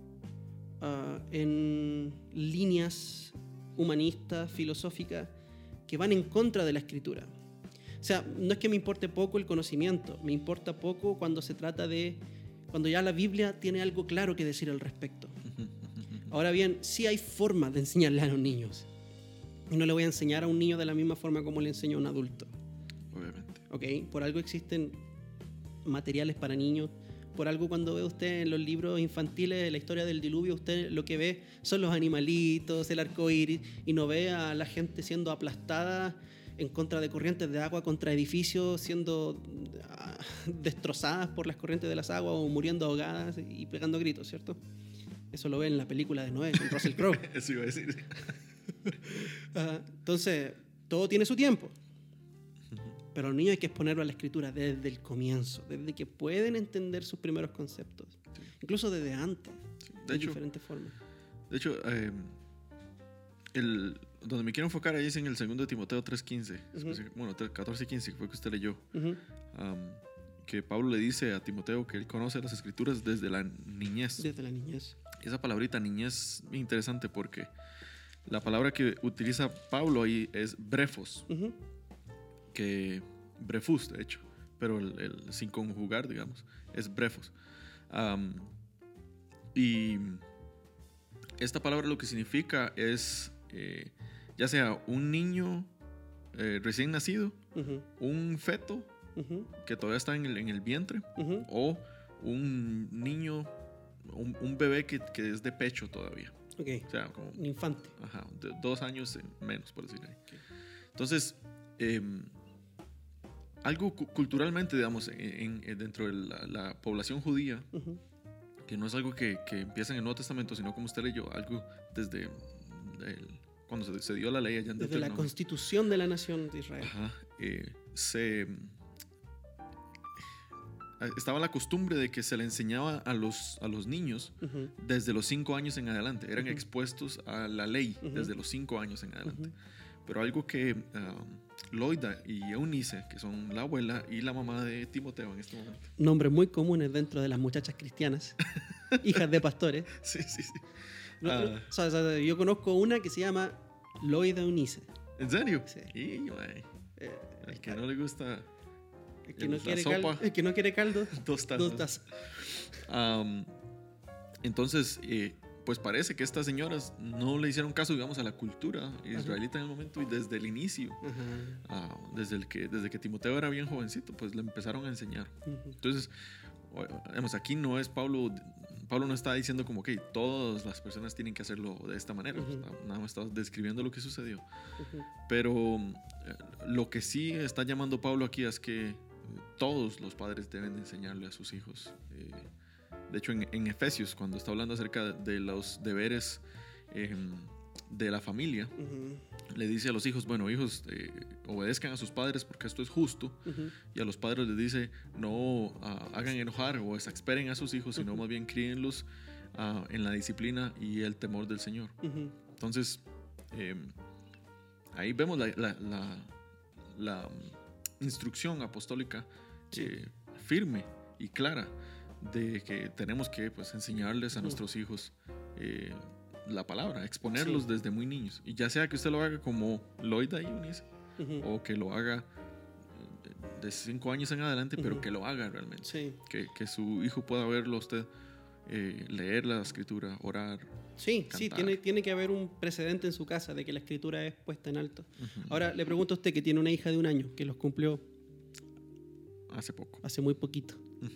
en líneas humanistas, filosóficas, que van en contra de la Escritura. O sea, no es que me importe poco el conocimiento, me importa poco cuando se trata de cuando ya la Biblia tiene algo claro que decir al respecto. Ahora bien, sí hay formas de enseñarle a los niños. Y no le voy a enseñar a un niño de la misma forma como le enseño a un adulto. Obviamente. ¿Ok? Por algo existen materiales para niños. Por algo cuando ve usted en los libros infantiles la historia del diluvio, usted lo que ve son los animalitos, el arco iris, y no ve a la gente siendo aplastada en contra de corrientes de agua, contra edificios siendo destrozadas por las corrientes de las aguas o muriendo ahogadas y pegando gritos, ¿cierto? Eso lo ve en la película de Noé con Russell Crowe. Eso iba a decir. Entonces, todo tiene su tiempo. Pero a los niños hay que exponerlo a la escritura desde el comienzo, desde que pueden entender sus primeros conceptos, sí. Incluso desde antes, sí. De diferentes formas. De hecho, donde me quiero enfocar ahí es en el 2 Timoteo 3:15, bueno, 14:15, que fue que usted leyó, que Pablo le dice a Timoteo que él conoce las escrituras desde la niñez. Desde la niñez. Esa palabrita niñez es interesante porque la palabra que utiliza Pablo ahí es brefos. Que brefus, de hecho, pero el sin conjugar, digamos, es brefos. Y esta palabra lo que significa es ya sea un niño recién nacido, un feto que todavía está en el vientre, o un niño, un bebé que es de pecho todavía. Okay. O sea, como un infante. Ajá, de 2 años menos, por decirlo ahí. Okay. Entonces, algo culturalmente, digamos, dentro de la población judía, que no es algo que empieza en el Nuevo Testamento, sino como usted leyó, algo desde cuando se dio la ley allá en desde la constitución de la nación de Israel. Ajá, estaba la costumbre de que se le enseñaba a los niños desde los 5 años en adelante. Eran expuestos a la ley desde los 5 años en adelante. Pero algo que Loida y Eunice, que son la abuela y la mamá de Timoteo en este momento. Nombres muy comunes dentro de las muchachas cristianas, hijas de pastores. Sí. O sea, yo conozco una que se llama Loida Eunice. ¿En serio? Sí. El que no le gusta el que no quiere caldo, dos tazas. Entonces, pues parece que estas señoras no le hicieron caso, digamos, a la cultura israelita en el momento, y desde el inicio, desde que Timoteo era bien jovencito, pues le empezaron a enseñar. Entonces, digamos, aquí no es Pablo no está diciendo como que todas las personas tienen que hacerlo de esta manera, nada más está describiendo lo que sucedió. Pero lo que sí está llamando Pablo aquí es que todos los padres deben enseñarle a sus hijos. De hecho, en Efesios, cuando está hablando acerca de los deberes de la familia, le dice a los hijos, bueno, hijos, obedezcan a sus padres porque esto es justo. Y a los padres les dice, no hagan enojar o exasperen a sus hijos, sino más bien críenlos en la disciplina y el temor del Señor. Entonces, ahí vemos la instrucción apostólica firme y clara de que tenemos que, pues, enseñarles a nuestros hijos la palabra, exponerlos desde muy niños. Y ya sea que usted lo haga como Loida y Eunice, o que lo haga de 5 años en adelante, pero que lo haga realmente. Sí. Que su hijo pueda verlo usted, leer la escritura, orar. Sí, tiene que haber un precedente en su casa de que la escritura es puesta en alto. Ahora, le pregunto a usted, que tiene una hija de 1 año, que los cumplió hace muy poquito.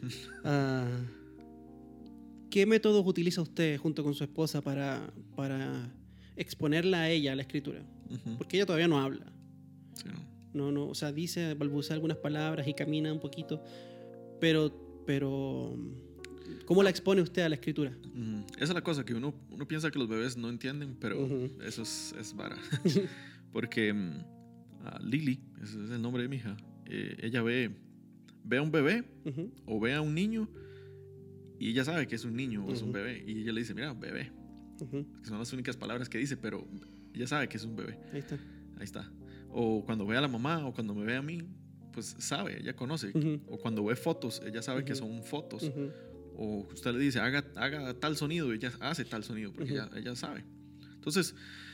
¿Qué métodos utiliza usted junto con su esposa para exponerla a ella a la escritura? Porque ella todavía no habla. Sí. No, o sea, balbucea algunas palabras y camina un poquito, pero ¿cómo la expone usted a la escritura? Esa es la cosa, que uno piensa que los bebés no entienden, pero eso es vara. Porque Lily, ese es el nombre de mi hija, ella ve a un bebé o ve a un niño y ella sabe que es un niño o es un bebé, y ella le dice, mira, bebé, que son las únicas palabras que dice, pero ella sabe que es un bebé. Ahí está. O cuando ve a la mamá o cuando me ve a mí, pues sabe, ella conoce. O cuando ve fotos, ella sabe que son fotos. O usted le dice, haga tal sonido, y ella hace tal sonido, porque ella sabe. Entonces,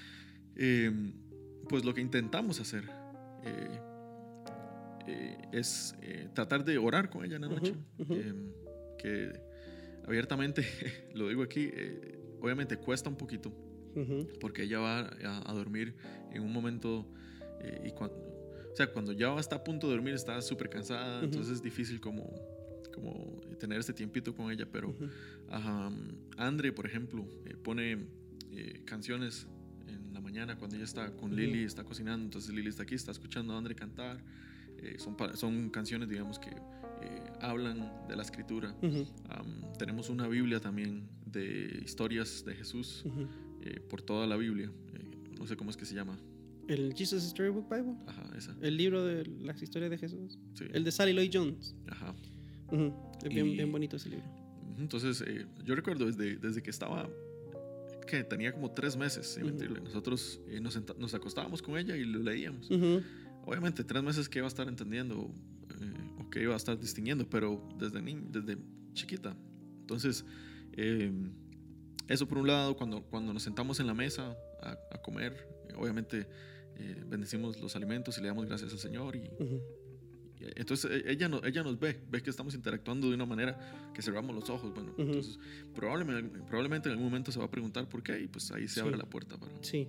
pues lo que intentamos hacer es tratar de orar con ella en la noche. Que abiertamente, lo digo aquí, obviamente cuesta un poquito, porque ella va a dormir en un momento y cuando ya está a punto de dormir está súper cansada, entonces es difícil como tener este tiempito con ella, pero Andre, por ejemplo, pone canciones en la mañana cuando ella está con Lily, está cocinando, entonces Lily está aquí, está escuchando a Andre cantar. Son canciones, digamos, que hablan de la escritura. Tenemos una Biblia también de historias de Jesús por toda la Biblia. No sé cómo es que se llama. ¿El Jesus Storybook Bible? Ajá, esa. El libro de las historias de Jesús. Sí. El de Sally Lloyd Jones. Ajá. Es bien bonito ese libro. Entonces, yo recuerdo desde que estaba, que tenía como 3 meses, sin mentirle. Nosotros nos acostábamos con ella y lo leíamos. Obviamente 3 meses que iba a estar entendiendo o que iba a estar distinguiendo, pero desde chiquita. Entonces, eso por un lado, cuando nos sentamos en la mesa a comer, obviamente bendecimos los alimentos y le damos gracias al Señor. Y entonces ella nos ve que estamos interactuando de una manera que cerramos los ojos. Bueno, entonces probablemente en algún momento se va a preguntar por qué y pues ahí se abre la puerta para... Sí.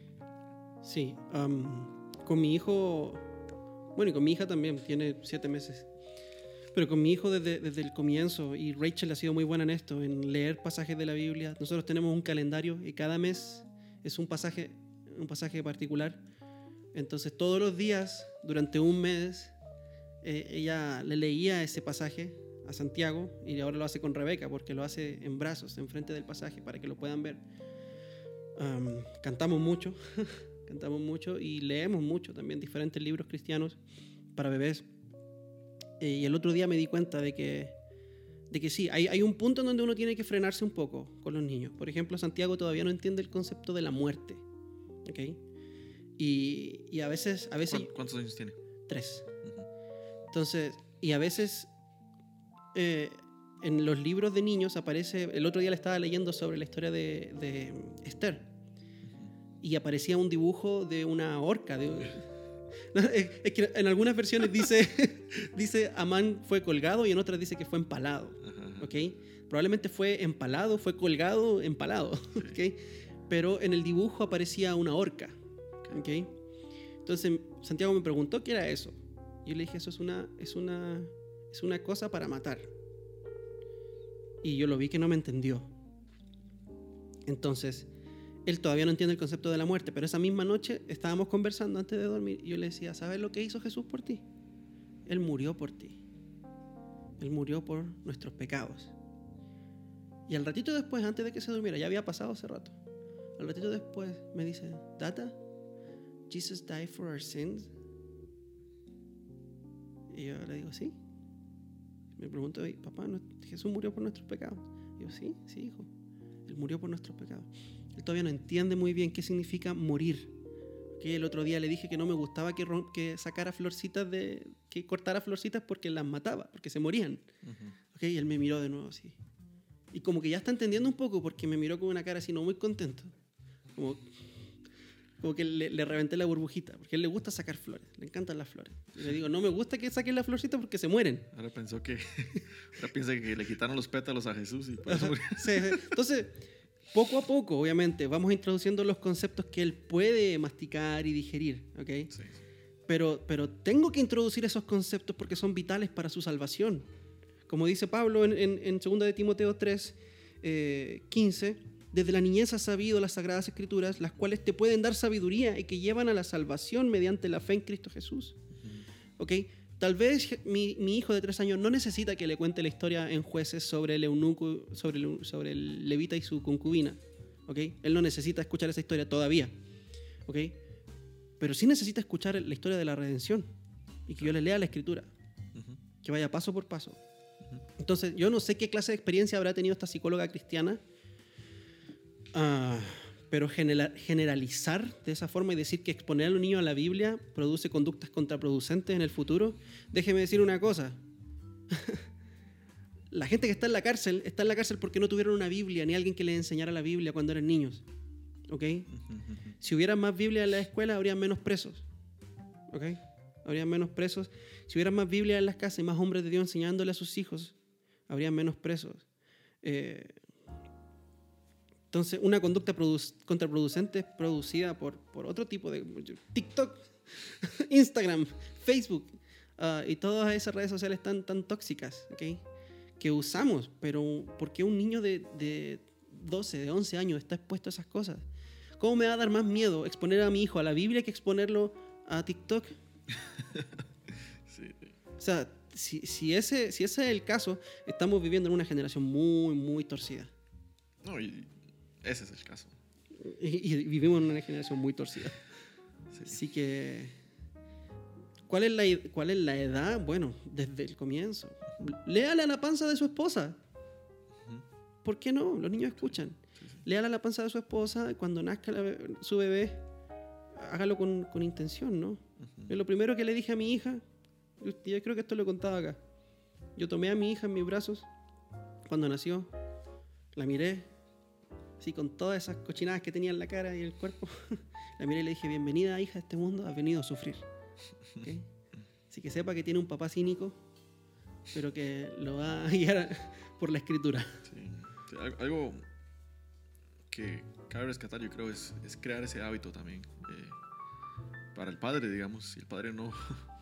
Con mi hijo, bueno, y con mi hija también, tiene 7 meses. Pero con mi hijo desde el comienzo, y Rachel ha sido muy buena en esto, en leer pasajes de la Biblia. Nosotros tenemos un calendario y cada mes es un pasaje particular. Entonces todos los días, durante un mes, ella le leía ese pasaje a Santiago, y ahora lo hace con Rebeca porque lo hace en brazos, enfrente del pasaje, para que lo puedan ver. Cantamos mucho y leemos mucho también diferentes libros cristianos para bebés. Y el otro día me di cuenta de que sí, hay un punto en donde uno tiene que frenarse un poco con los niños. Por ejemplo, Santiago todavía no entiende el concepto de la muerte, ¿okay? Y a veces ¿Cuántos años tiene? 3. Entonces, y a veces en los libros de niños aparece, el otro día le estaba leyendo sobre la historia de Esther, y aparecía un dibujo de una orca. Es que en algunas versiones dice Amán fue colgado, y en otras dice que fue empalado. ¿Okay? Probablemente fue empalado, fue colgado, empalado. ¿Okay? Pero en el dibujo aparecía una orca. ¿Okay? Entonces Santiago me preguntó qué era eso. Yo le dije, eso es una cosa para matar. Y yo lo vi que no me entendió. Entonces, él todavía no entiende el concepto de la muerte, pero esa misma noche estábamos conversando antes de dormir y yo le decía, ¿sabes lo que hizo Jesús por ti? Él murió por ti. Él murió por nuestros pecados. Y al ratito después, antes de que se durmiera, ya había pasado hace rato, al ratito después me dice, Data, Jesus died for our sins. Y yo le digo, sí. Me pregunto, papá, ¿Jesús murió por nuestros pecados? Y yo, sí, hijo. Él murió por nuestros pecados. Él todavía no entiende muy bien qué significa morir. Que el otro día le dije que no me gustaba que sacara florcitas, que cortara florcitas porque las mataba, porque se morían. Y él me miró de nuevo así. Y como que ya está entendiendo un poco, porque me miró con una cara así no muy contento. Como que le reventé la burbujita, porque a él le gusta sacar flores, le encantan las flores. Y le digo, no me gusta que saquen las florcitas porque se mueren. Ahora piensa que le quitaron los pétalos a Jesús y por eso murió. Sí. Entonces, poco a poco, obviamente, vamos introduciendo los conceptos que él puede masticar y digerir, ¿okay? Sí. Pero tengo que introducir esos conceptos porque son vitales para su salvación. Como dice Pablo en 2 de Timoteo 3, 15, desde la niñez has sabido las Sagradas Escrituras, las cuales te pueden dar sabiduría y que llevan a la salvación mediante la fe en Cristo Jesús. ¿Okay? Tal vez mi hijo de 3 años no necesita que le cuente la historia en Jueces sobre el eunuco, sobre el levita y su concubina. ¿Okay? Él no necesita escuchar esa historia todavía. ¿Okay? Pero sí necesita escuchar la historia de la redención y que yo le lea la Escritura. Que vaya paso por paso. Entonces, yo no sé qué clase de experiencia habrá tenido esta psicóloga cristiana, pero generalizar de esa forma y decir que exponer a los niños a la Biblia produce conductas contraproducentes en el futuro. Déjeme decir una cosa. La gente que está en la cárcel porque no tuvieron una Biblia ni alguien que les enseñara la Biblia cuando eran niños. ¿Okay? Si hubiera más Biblia en la escuela, habría menos presos. ¿Okay? Habría menos presos. Si hubiera más Biblia en las casas y más hombres de Dios enseñándole a sus hijos, habría menos presos. Entonces, una conducta contraproducente es producida por otro tipo de... TikTok, Instagram, Facebook y todas esas redes sociales tan tóxicas, ¿okay? Que usamos, pero ¿por qué un niño de 12, de 11 años está expuesto a esas cosas? ¿Cómo me va a dar más miedo exponer a mi hijo a la Biblia que exponerlo a TikTok? Sí. O sea, si ese es el caso, estamos viviendo en una generación muy, muy torcida. No, y ese es el caso. Y vivimos en una generación muy torcida. Sí. Así que, ¿cuál es la edad? Bueno, desde el comienzo. Léale a la panza de su esposa. ¿Por qué no? Los niños escuchan. Sí. Léale a la panza de su esposa. Cuando nazca su bebé, hágalo con intención, ¿no? Es lo primero que le dije a mi hija. Yo creo que esto lo he contado acá. Yo tomé a mi hija en mis brazos cuando nació. La miré, así con todas esas cochinadas que tenía en la cara y el cuerpo. La miré y le dije, bienvenida, hija, a este mundo. Has venido a sufrir. ¿Okay? Así que sepa que tiene un papá cínico, pero que lo va a guiar por la escritura. Sí. Sí, algo que cabe rescatar, yo creo, es crear ese hábito también. Para el padre, digamos, si el padre no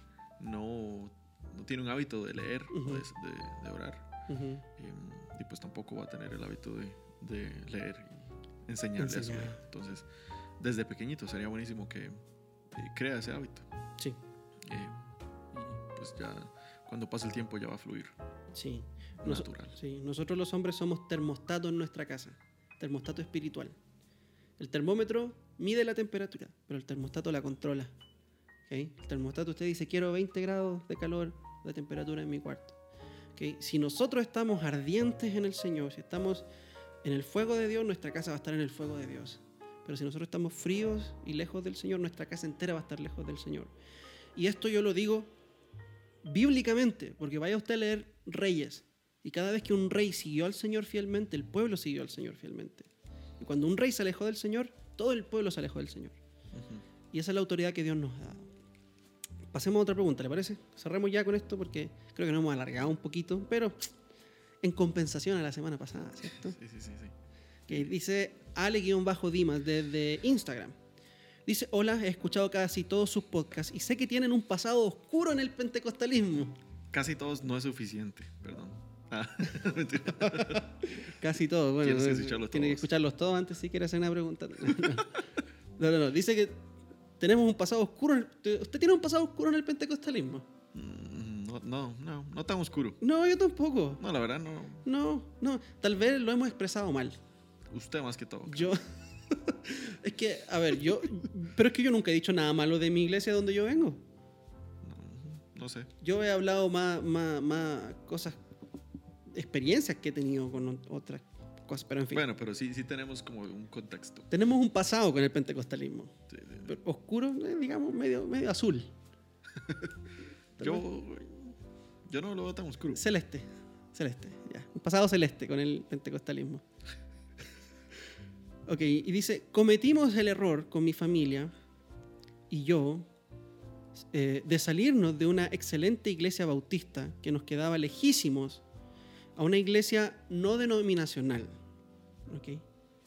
tiene un hábito de leer, de orar, y pues tampoco va a tener el hábito de leer y enseñarle a su hijo. Entonces, desde pequeñito sería buenísimo que crea ese hábito. Sí. Y pues ya cuando pase el tiempo ya va a fluir. Sí. Natural. Sí. Nosotros los hombres somos termostato en nuestra casa, termostato espiritual. El termómetro mide la temperatura, pero el termostato la controla. ¿Okay? El termostato, usted dice, quiero 20 grados de calor de temperatura en mi cuarto. ¿Okay? Si nosotros estamos ardientes en el Señor, si estamos en el fuego de Dios, nuestra casa va a estar en el fuego de Dios. Pero si nosotros estamos fríos y lejos del Señor, nuestra casa entera va a estar lejos del Señor. Y esto yo lo digo bíblicamente, porque vaya usted a leer Reyes. Y cada vez que un rey siguió al Señor fielmente, el pueblo siguió al Señor fielmente. Y cuando un rey se alejó del Señor, todo el pueblo se alejó del Señor. Y esa es la autoridad que Dios nos ha dado. Pasemos a otra pregunta, ¿le parece? Cerremos ya con esto porque creo que nos hemos alargado un poquito, pero en compensación a la semana pasada, ¿cierto? Sí. Que dice Ale-Dimas desde Instagram. Dice, hola, he escuchado casi todos sus podcasts y sé que tienen un pasado oscuro en el pentecostalismo. Casi todos no es suficiente, perdón. Casi todos, bueno, tiene que escucharlos todos antes si quiere hacer una pregunta. No. Dice que tenemos un pasado oscuro. ¿Usted tiene un pasado oscuro en el pentecostalismo? No tan oscuro. No, yo tampoco. No, la verdad no. Tal vez lo hemos expresado mal. Usted más que todo. Yo es que, a ver, pero es que yo nunca he dicho nada malo de mi iglesia donde yo vengo. No sé. Yo he hablado más cosas, experiencias que he tenido con otras cosas, pero en fin. Bueno, pero sí tenemos como un contexto. Tenemos un pasado con el pentecostalismo. Sí. Pero oscuro, digamos, medio azul. Yo no lo veo tan oscuro. Celeste, ya. Un pasado celeste con el pentecostalismo. Ok, y dice, cometimos el error con mi familia y yo de salirnos de una excelente iglesia bautista que nos quedaba lejísimos a una iglesia no denominacional. ¿Okay?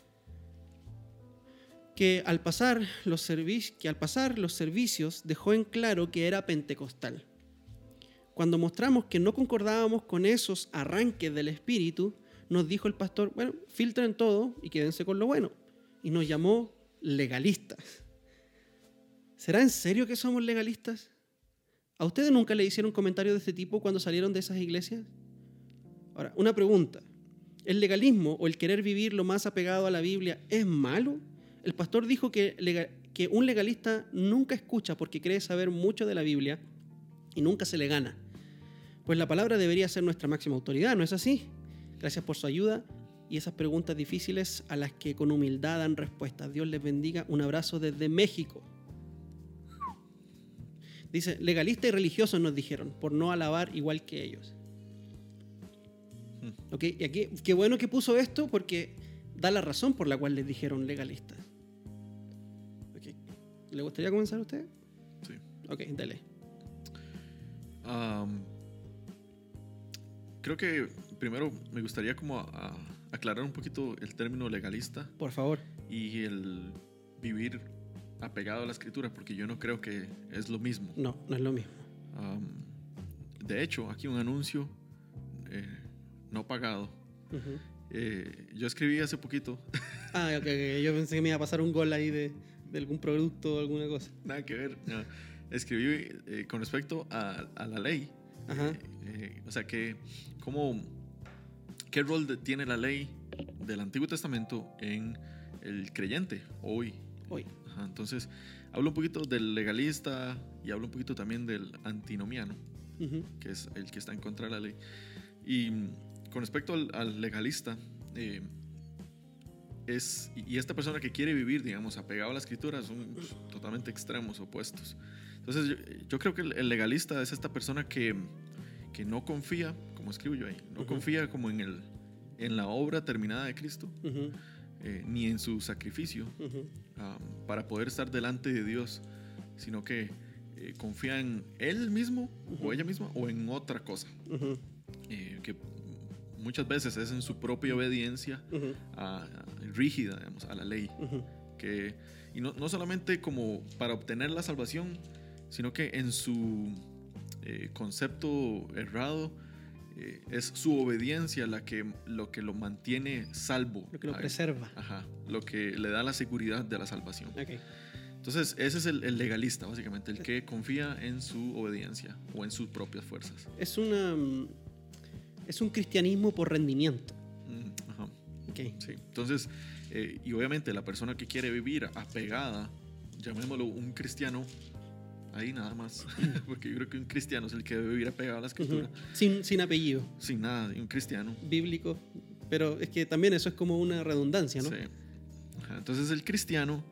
Que al pasar los servicios dejó en claro que era pentecostal. Cuando mostramos que no concordábamos con esos arranques del espíritu, nos dijo el pastor, bueno, filtren todo y quédense con lo bueno. Y nos llamó legalistas. ¿Será en serio que somos legalistas? ¿A ustedes nunca le hicieron comentarios de este tipo cuando salieron de esas iglesias? Ahora, una pregunta. ¿El legalismo o el querer vivir lo más apegado a la Biblia es malo? El pastor dijo que un legalista nunca escucha porque cree saber mucho de la Biblia y nunca se le gana. Pues la palabra debería ser nuestra máxima autoridad, ¿no es así? Gracias por su ayuda y esas preguntas difíciles a las que con humildad dan respuestas. Dios les bendiga. Un abrazo desde México. Dice, legalistas y religiosos nos dijeron, por no alabar igual que ellos. Ok, y aquí, qué bueno que puso esto porque da la razón por la cual les dijeron legalistas. Okay. ¿Le gustaría comenzar a usted? Sí. Ok, dale. Creo que primero me gustaría como aclarar un poquito el término legalista. Por favor. Y el vivir apegado a la escritura, porque yo no creo que es lo mismo. No, no es lo mismo. De hecho, aquí un anuncio no pagado. Yo escribí hace poquito. Ok. Yo pensé que me iba a pasar un gol ahí de algún producto o alguna cosa. Nada que ver. No. Escribí con respecto a la ley. O sea, ¿qué rol tiene la ley del Antiguo Testamento en el creyente hoy? Entonces, hablo un poquito del legalista y hablo un poquito también del antinomiano, que es el que está en contra de la ley. Y con respecto al legalista, y esta persona que quiere vivir, digamos, apegado a la escritura, son totalmente extremos, opuestos. Entonces, yo creo que el legalista es esta persona que no confía, como escribo yo ahí, no confía como en la obra terminada de Cristo, ni en su sacrificio para poder estar delante de Dios, sino que confía en él mismo o ella misma o en otra cosa, que muchas veces es en su propia obediencia rígida, digamos, a la ley, y no solamente como para obtener la salvación, sino que en su concepto errado es su obediencia lo que lo mantiene salvo. Lo que lo preserva. Lo que le da la seguridad de la salvación. Okay. Entonces, ese es el legalista, básicamente, el que confía en su obediencia o en sus propias fuerzas. Es un cristianismo por rendimiento. Okay. Sí. Entonces, y obviamente la persona que quiere vivir apegada, llamémoslo un cristiano, ahí nada más, porque yo creo que un cristiano es el que debe vivir apegado a la escritura. Sin apellido. Sin nada, un cristiano. Bíblico, pero es que también eso es como una redundancia, ¿no? Sí. Entonces el cristiano,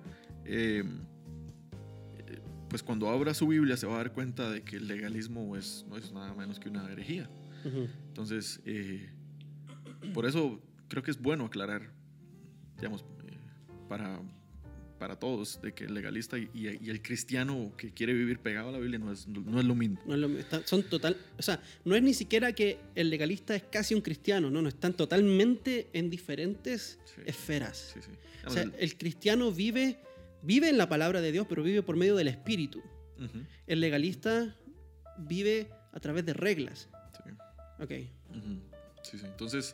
pues cuando abra su Biblia se va a dar cuenta de que el legalismo no es nada menos que una herejía. Entonces, por eso creo que es bueno aclarar, digamos, para todos, de que el legalista y el cristiano que quiere vivir pegado a la Biblia no es lo mismo. No es ni siquiera que el legalista es casi un cristiano, no, están totalmente en diferentes esferas. Sí. O sea, el cristiano vive en la palabra de Dios, pero vive por medio del Espíritu. El legalista vive a través de reglas. Sí. Ok. Sí. Entonces,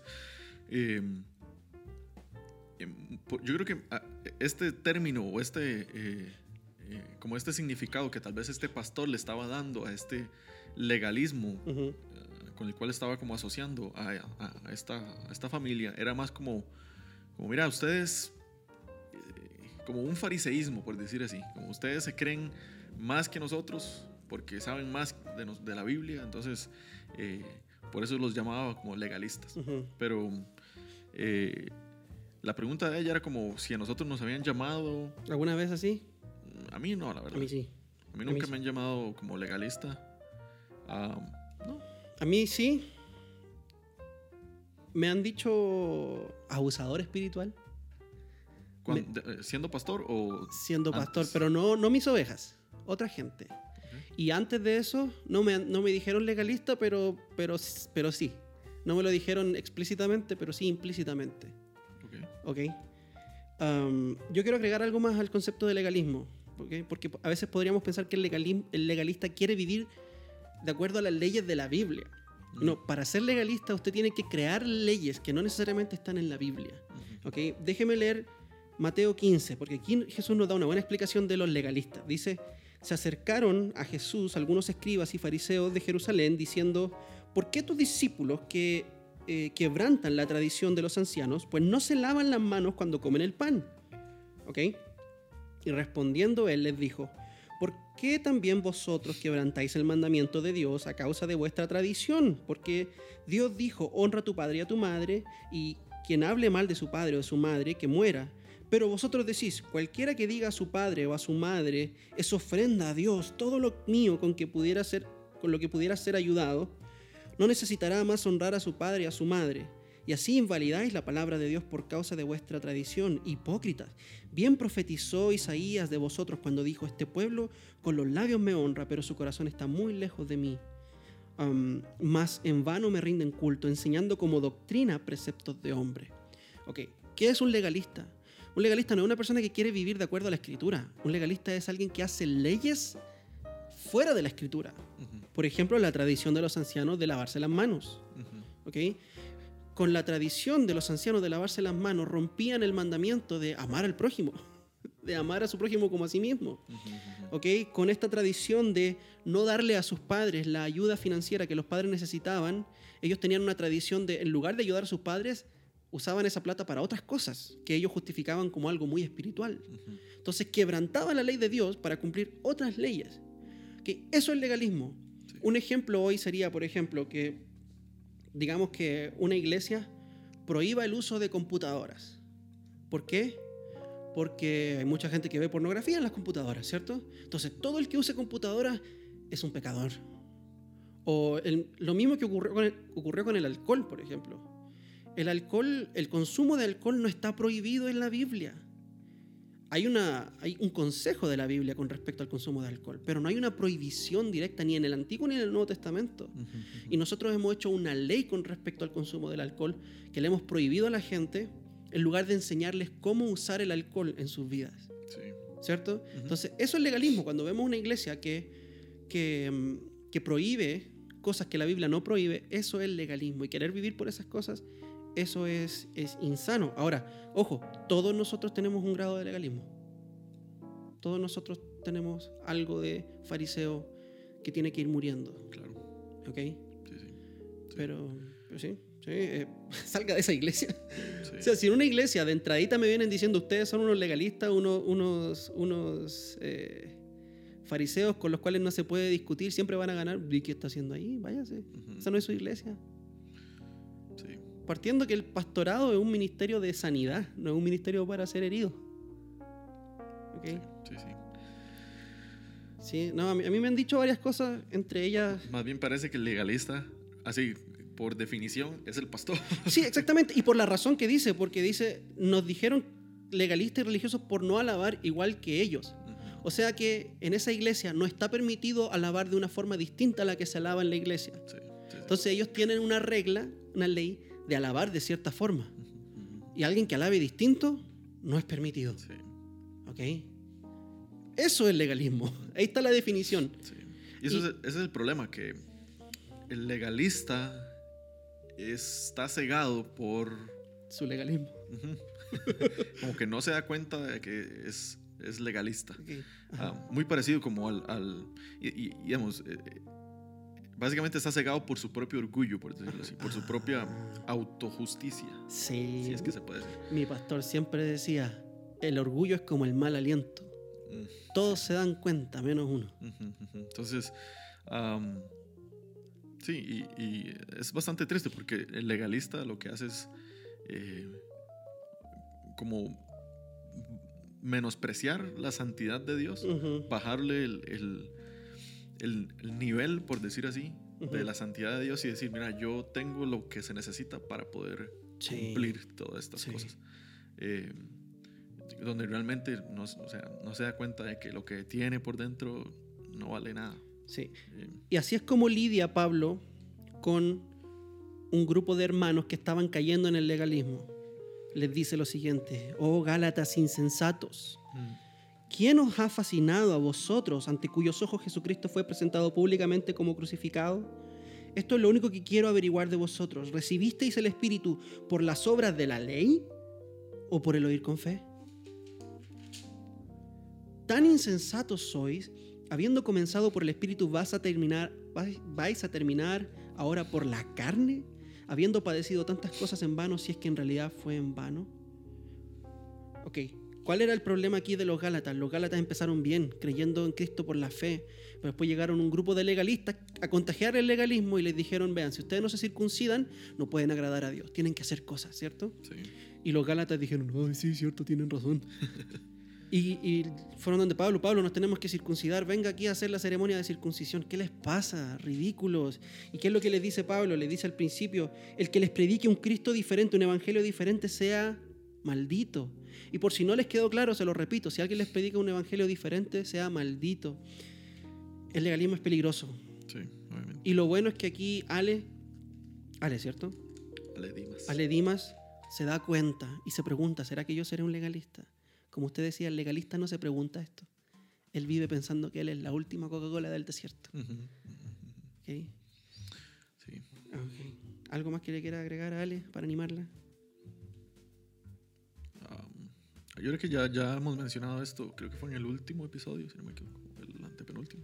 yo creo que este término o como este significado que tal vez este pastor le estaba dando a este legalismo con el cual estaba como asociando a esta familia, era más como mira, ustedes, como un fariseísmo, por decir así, como ustedes se creen más que nosotros porque saben más de la Biblia, entonces por eso los llamaba como legalistas. Pero la pregunta de ella era como si a nosotros nos habían llamado. ¿Alguna vez así? A mí no, la verdad. A mí sí. A mí nunca me han llamado como legalista. No. A mí sí. Me han dicho abusador espiritual. ¿Siendo pastor o...? Siendo pastor, pero no mis ovejas, otra gente. Y antes de eso no me dijeron legalista, pero sí. No me lo dijeron explícitamente, pero sí implícitamente. Ok. Yo quiero agregar algo más al concepto de legalismo, porque a veces podríamos pensar que el legalista quiere vivir de acuerdo a las leyes de la Biblia. No, para ser legalista usted tiene que crear leyes que no necesariamente están en la Biblia. Okay. Déjeme leer Mateo 15, porque aquí Jesús nos da una buena explicación de los legalistas. Dice: se acercaron a Jesús algunos escribas y fariseos de Jerusalén diciendo: ¿por qué tus discípulos que quebrantan la tradición de los ancianos, pues no se lavan las manos cuando comen el pan? ¿Ok? Y respondiendo él les dijo: ¿por qué también vosotros quebrantáis el mandamiento de Dios a causa de vuestra tradición? Porque Dios dijo: honra a tu padre y a tu madre, y quien hable mal de su padre o de su madre, que muera. Pero vosotros decís: cualquiera que diga a su padre o a su madre, es ofrenda a Dios, todo lo mío con lo que pudiera ser ayudado, no necesitará más honrar a su padre y a su madre. Y así invalidáis la palabra de Dios por causa de vuestra tradición. Hipócritas, bien profetizó Isaías de vosotros cuando dijo: este pueblo con los labios me honra, pero su corazón está muy lejos de mí. Más en vano me rinden culto, enseñando como doctrina preceptos de hombre. Ok, ¿qué es un legalista? Un legalista no es una persona que quiere vivir de acuerdo a la Escritura. Un legalista es alguien que hace leyes fuera de la Escritura. Por ejemplo, la tradición de los ancianos de lavarse las manos. ¿Ok? Con la tradición de los ancianos de lavarse las manos rompían el mandamiento de amar al prójimo, de amar a su prójimo como a sí mismo. ¿Ok? Con esta tradición de no darle a sus padres la ayuda financiera que los padres necesitaban, ellos tenían una tradición de, en lugar de ayudar a sus padres, usaban esa plata para otras cosas que ellos justificaban como algo muy espiritual. Entonces quebrantaban la ley de Dios para cumplir otras leyes. ¿Ok? Eso es legalismo. Sí. Un ejemplo hoy sería, por ejemplo, que digamos que una iglesia prohíba el uso de computadoras. ¿Por qué? Porque hay mucha gente que ve pornografía en las computadoras, ¿cierto? Entonces, todo el que use computadoras es un pecador. O lo mismo que ocurrió con el alcohol, por ejemplo. El consumo de alcohol no está prohibido en la Biblia. Hay un consejo de la Biblia con respecto al consumo de alcohol, pero no hay una prohibición directa ni en el Antiguo ni en el Nuevo Testamento. Y nosotros hemos hecho una ley con respecto al consumo del alcohol que le hemos prohibido a la gente en lugar de enseñarles cómo usar el alcohol en sus vidas. Sí. ¿Cierto? Entonces, eso es legalismo. Cuando vemos una iglesia que prohíbe cosas que la Biblia no prohíbe, eso es legalismo. Y querer vivir por esas cosas, eso es insano. Ahora, ojo, todos nosotros tenemos un grado de legalismo. Todos nosotros tenemos algo de fariseo que tiene que ir muriendo. Claro. ¿Ok? Sí. Pero sí. Salga de esa iglesia. Sí. O sea, si en una iglesia de entradita me vienen diciendo ustedes son unos legalistas, unos fariseos con los cuales no se puede discutir, siempre van a ganar. ¿Y qué está haciendo ahí? Váyase. Esa no es su iglesia. Sí. Partiendo que el pastorado es un ministerio de sanidad, no es un ministerio para ser herido. ¿Ok? Sí. Sí, no, a mí me han dicho varias cosas, entre ellas... Más bien parece que el legalista, así... por definición, es el pastor. Sí, exactamente. Y por la razón que dice, porque dice, nos dijeron legalistas y religiosos por no alabar igual que ellos. O sea que en esa iglesia no está permitido alabar de una forma distinta a la que se alaba en la iglesia. Sí. Entonces ellos tienen una regla, una ley de alabar de cierta forma. Y alguien que alabe distinto no es permitido. Sí. ¿Ok? Eso es legalismo. Ahí está la definición. Sí. Y ese es el problema, que el legalista está cegado por su legalismo. Como que no se da cuenta de que es legalista. Okay. Muy parecido como digamos, básicamente está cegado por su propio orgullo, por decirlo así, por su propia autojusticia. Sí. Si es que se puede decir. Mi pastor siempre decía, el orgullo es como el mal aliento. Todos se dan cuenta, menos uno. Entonces, sí, y es bastante triste porque el legalista lo que hace es como menospreciar la santidad de Dios, bajarle el nivel, por decir así, de la santidad de Dios y decir, mira, yo tengo lo que se necesita para poder cumplir todas estas cosas. Donde realmente no se da cuenta de que lo que tiene por dentro no vale nada. Sí. Y así es como lidia Pablo con un grupo de hermanos que estaban cayendo en el legalismo. Les dice lo siguiente: oh Gálatas insensatos, ¿quién os ha fascinado a vosotros, ante cuyos ojos Jesucristo fue presentado públicamente como crucificado? Esto es lo único que quiero averiguar de vosotros. ¿Recibisteis el Espíritu por las obras de la ley o por el oír con fe? Tan insensatos sois, habiendo comenzado por el Espíritu, vais a terminar ahora por la carne, habiendo padecido tantas cosas en vano, si es que en realidad fue en vano. Ok, ¿cuál era el problema aquí de los Gálatas? Los Gálatas empezaron bien, creyendo en Cristo por la fe, pero después llegaron un grupo de legalistas a contagiar el legalismo y les dijeron, vean, si ustedes no se circuncidan, no pueden agradar a Dios, tienen que hacer cosas, ¿cierto? Sí. Y los Gálatas dijeron, ay, sí, cierto, tienen razón. Y fueron donde Pablo, nos tenemos que circuncidar, venga aquí a hacer la ceremonia de circuncisión. ¿Qué les pasa? Ridículos. ¿Y qué es lo que les dice Pablo? Les dice al principio, el que les predique un Cristo diferente, un evangelio diferente, sea maldito. Y por si no les quedó claro, se lo repito, si alguien les predica un evangelio diferente, sea maldito. El legalismo es peligroso. Sí, obviamente. Y lo bueno es que aquí Ale, ¿cierto? Ale Dimas se da cuenta y se pregunta, ¿será que yo seré un legalista? Como usted decía, el legalista no se pregunta esto. Él vive pensando que él es la última Coca-Cola del desierto. ¿Okay? Sí. Okay. ¿Algo más que le quiera agregar a Ale para animarla? Yo creo que ya hemos mencionado esto, creo que fue en el último episodio, si no me equivoco, el antepenúltimo.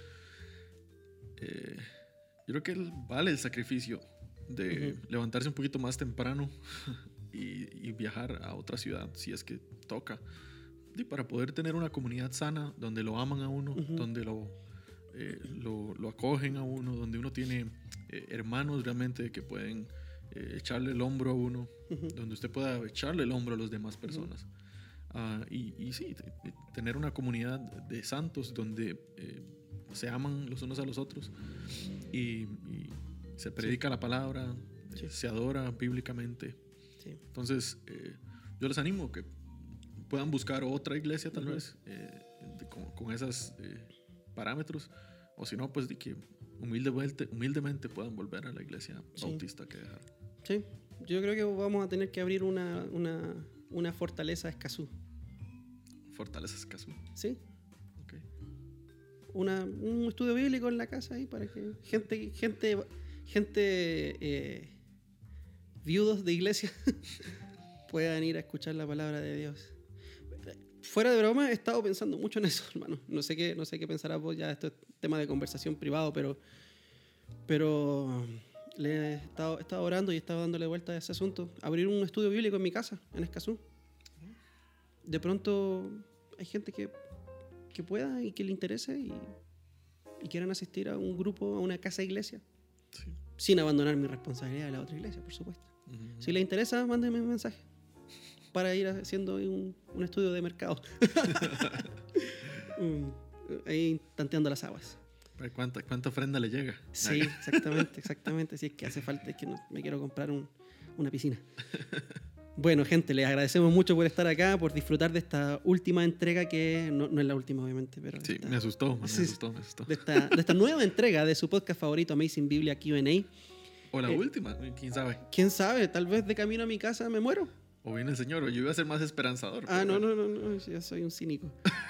Yo creo que vale el sacrificio de levantarse un poquito más temprano y viajar a otra ciudad si es que toca, y para poder tener una comunidad sana donde lo aman a uno, donde lo acogen a uno, donde uno tiene hermanos realmente que pueden echarle el hombro a uno, donde usted pueda echarle el hombro a las demás personas. Y sí, tener una comunidad de santos donde se aman los unos a los otros y se predica la palabra, se adora bíblicamente. Sí. Entonces, yo les animo que puedan buscar otra iglesia tal vez con esos parámetros, o si no, pues de que humildemente puedan volver a la iglesia bautista que dejaron. Sí, yo creo que vamos a tener que abrir una fortaleza Escazú. ¿Fortaleza Escazú? Sí. Okay. Un estudio bíblico en la casa ahí para que gente viudos de iglesia puedan ir a escuchar la palabra de Dios. Fuera de broma, he estado pensando mucho en eso, hermano. No sé qué pensarás vos, ya esto es tema de conversación privado, pero he estado orando y he estado dándole vuelta a ese asunto. Abrir un estudio bíblico en mi casa, en Escazú. De pronto hay gente que pueda y que le interese y quieran asistir a un grupo, a una casa iglesia, sin abandonar mi responsabilidad de la otra iglesia, por supuesto. Si les interesa, mándenme un mensaje para ir haciendo un estudio de mercado. Ahí tanteando las aguas. ¿Cuánta ofrenda le llega? Sí, exactamente. Si es que hace falta, es que me quiero comprar una piscina. Bueno, gente, les agradecemos mucho por estar acá, por disfrutar de esta última entrega, que no es la última, obviamente, pero... Sí, me asustó. De esta nueva entrega de su podcast favorito, Amazing Biblia Q&A. O la última, quién sabe. ¿Quién sabe? Tal vez de camino a mi casa me muero. O viene el Señor, o yo iba a ser más esperanzador. No, yo soy un cínico.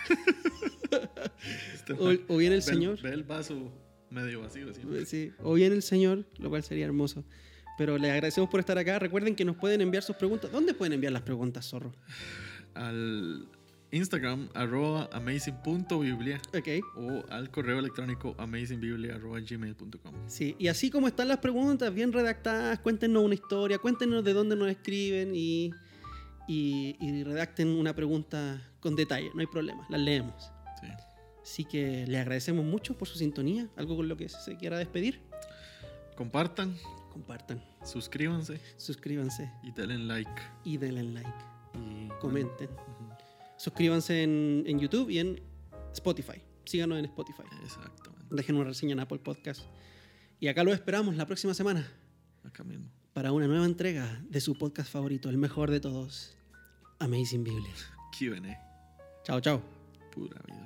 o viene el Señor. Ve el vaso medio vacío. Sí, o viene el Señor, lo cual sería hermoso. Pero les agradecemos por estar acá. Recuerden que nos pueden enviar sus preguntas. ¿Dónde pueden enviar las preguntas, zorro? Al Instagram, @amazing.biblia. Okay. O al correo electrónico amazingbiblia@gmail.com. Sí, y así como están las preguntas, bien redactadas, cuéntenos una historia, cuéntenos de dónde nos escriben y redacten una pregunta con detalle. No hay problema, las leemos. Sí. Así que les agradecemos mucho por su sintonía. ¿Algo con lo que se quiera despedir? Compartan. Suscríbanse. Y denle like. Y comenten. Suscríbanse en YouTube y en Spotify. Síganos en Spotify. Exactamente. Dejen una reseña en Apple Podcast. Y acá lo esperamos la próxima semana. Acá mismo. Para una nueva entrega de su podcast favorito, el mejor de todos, Amazing Biblia. Q&A. Chao. Pura vida.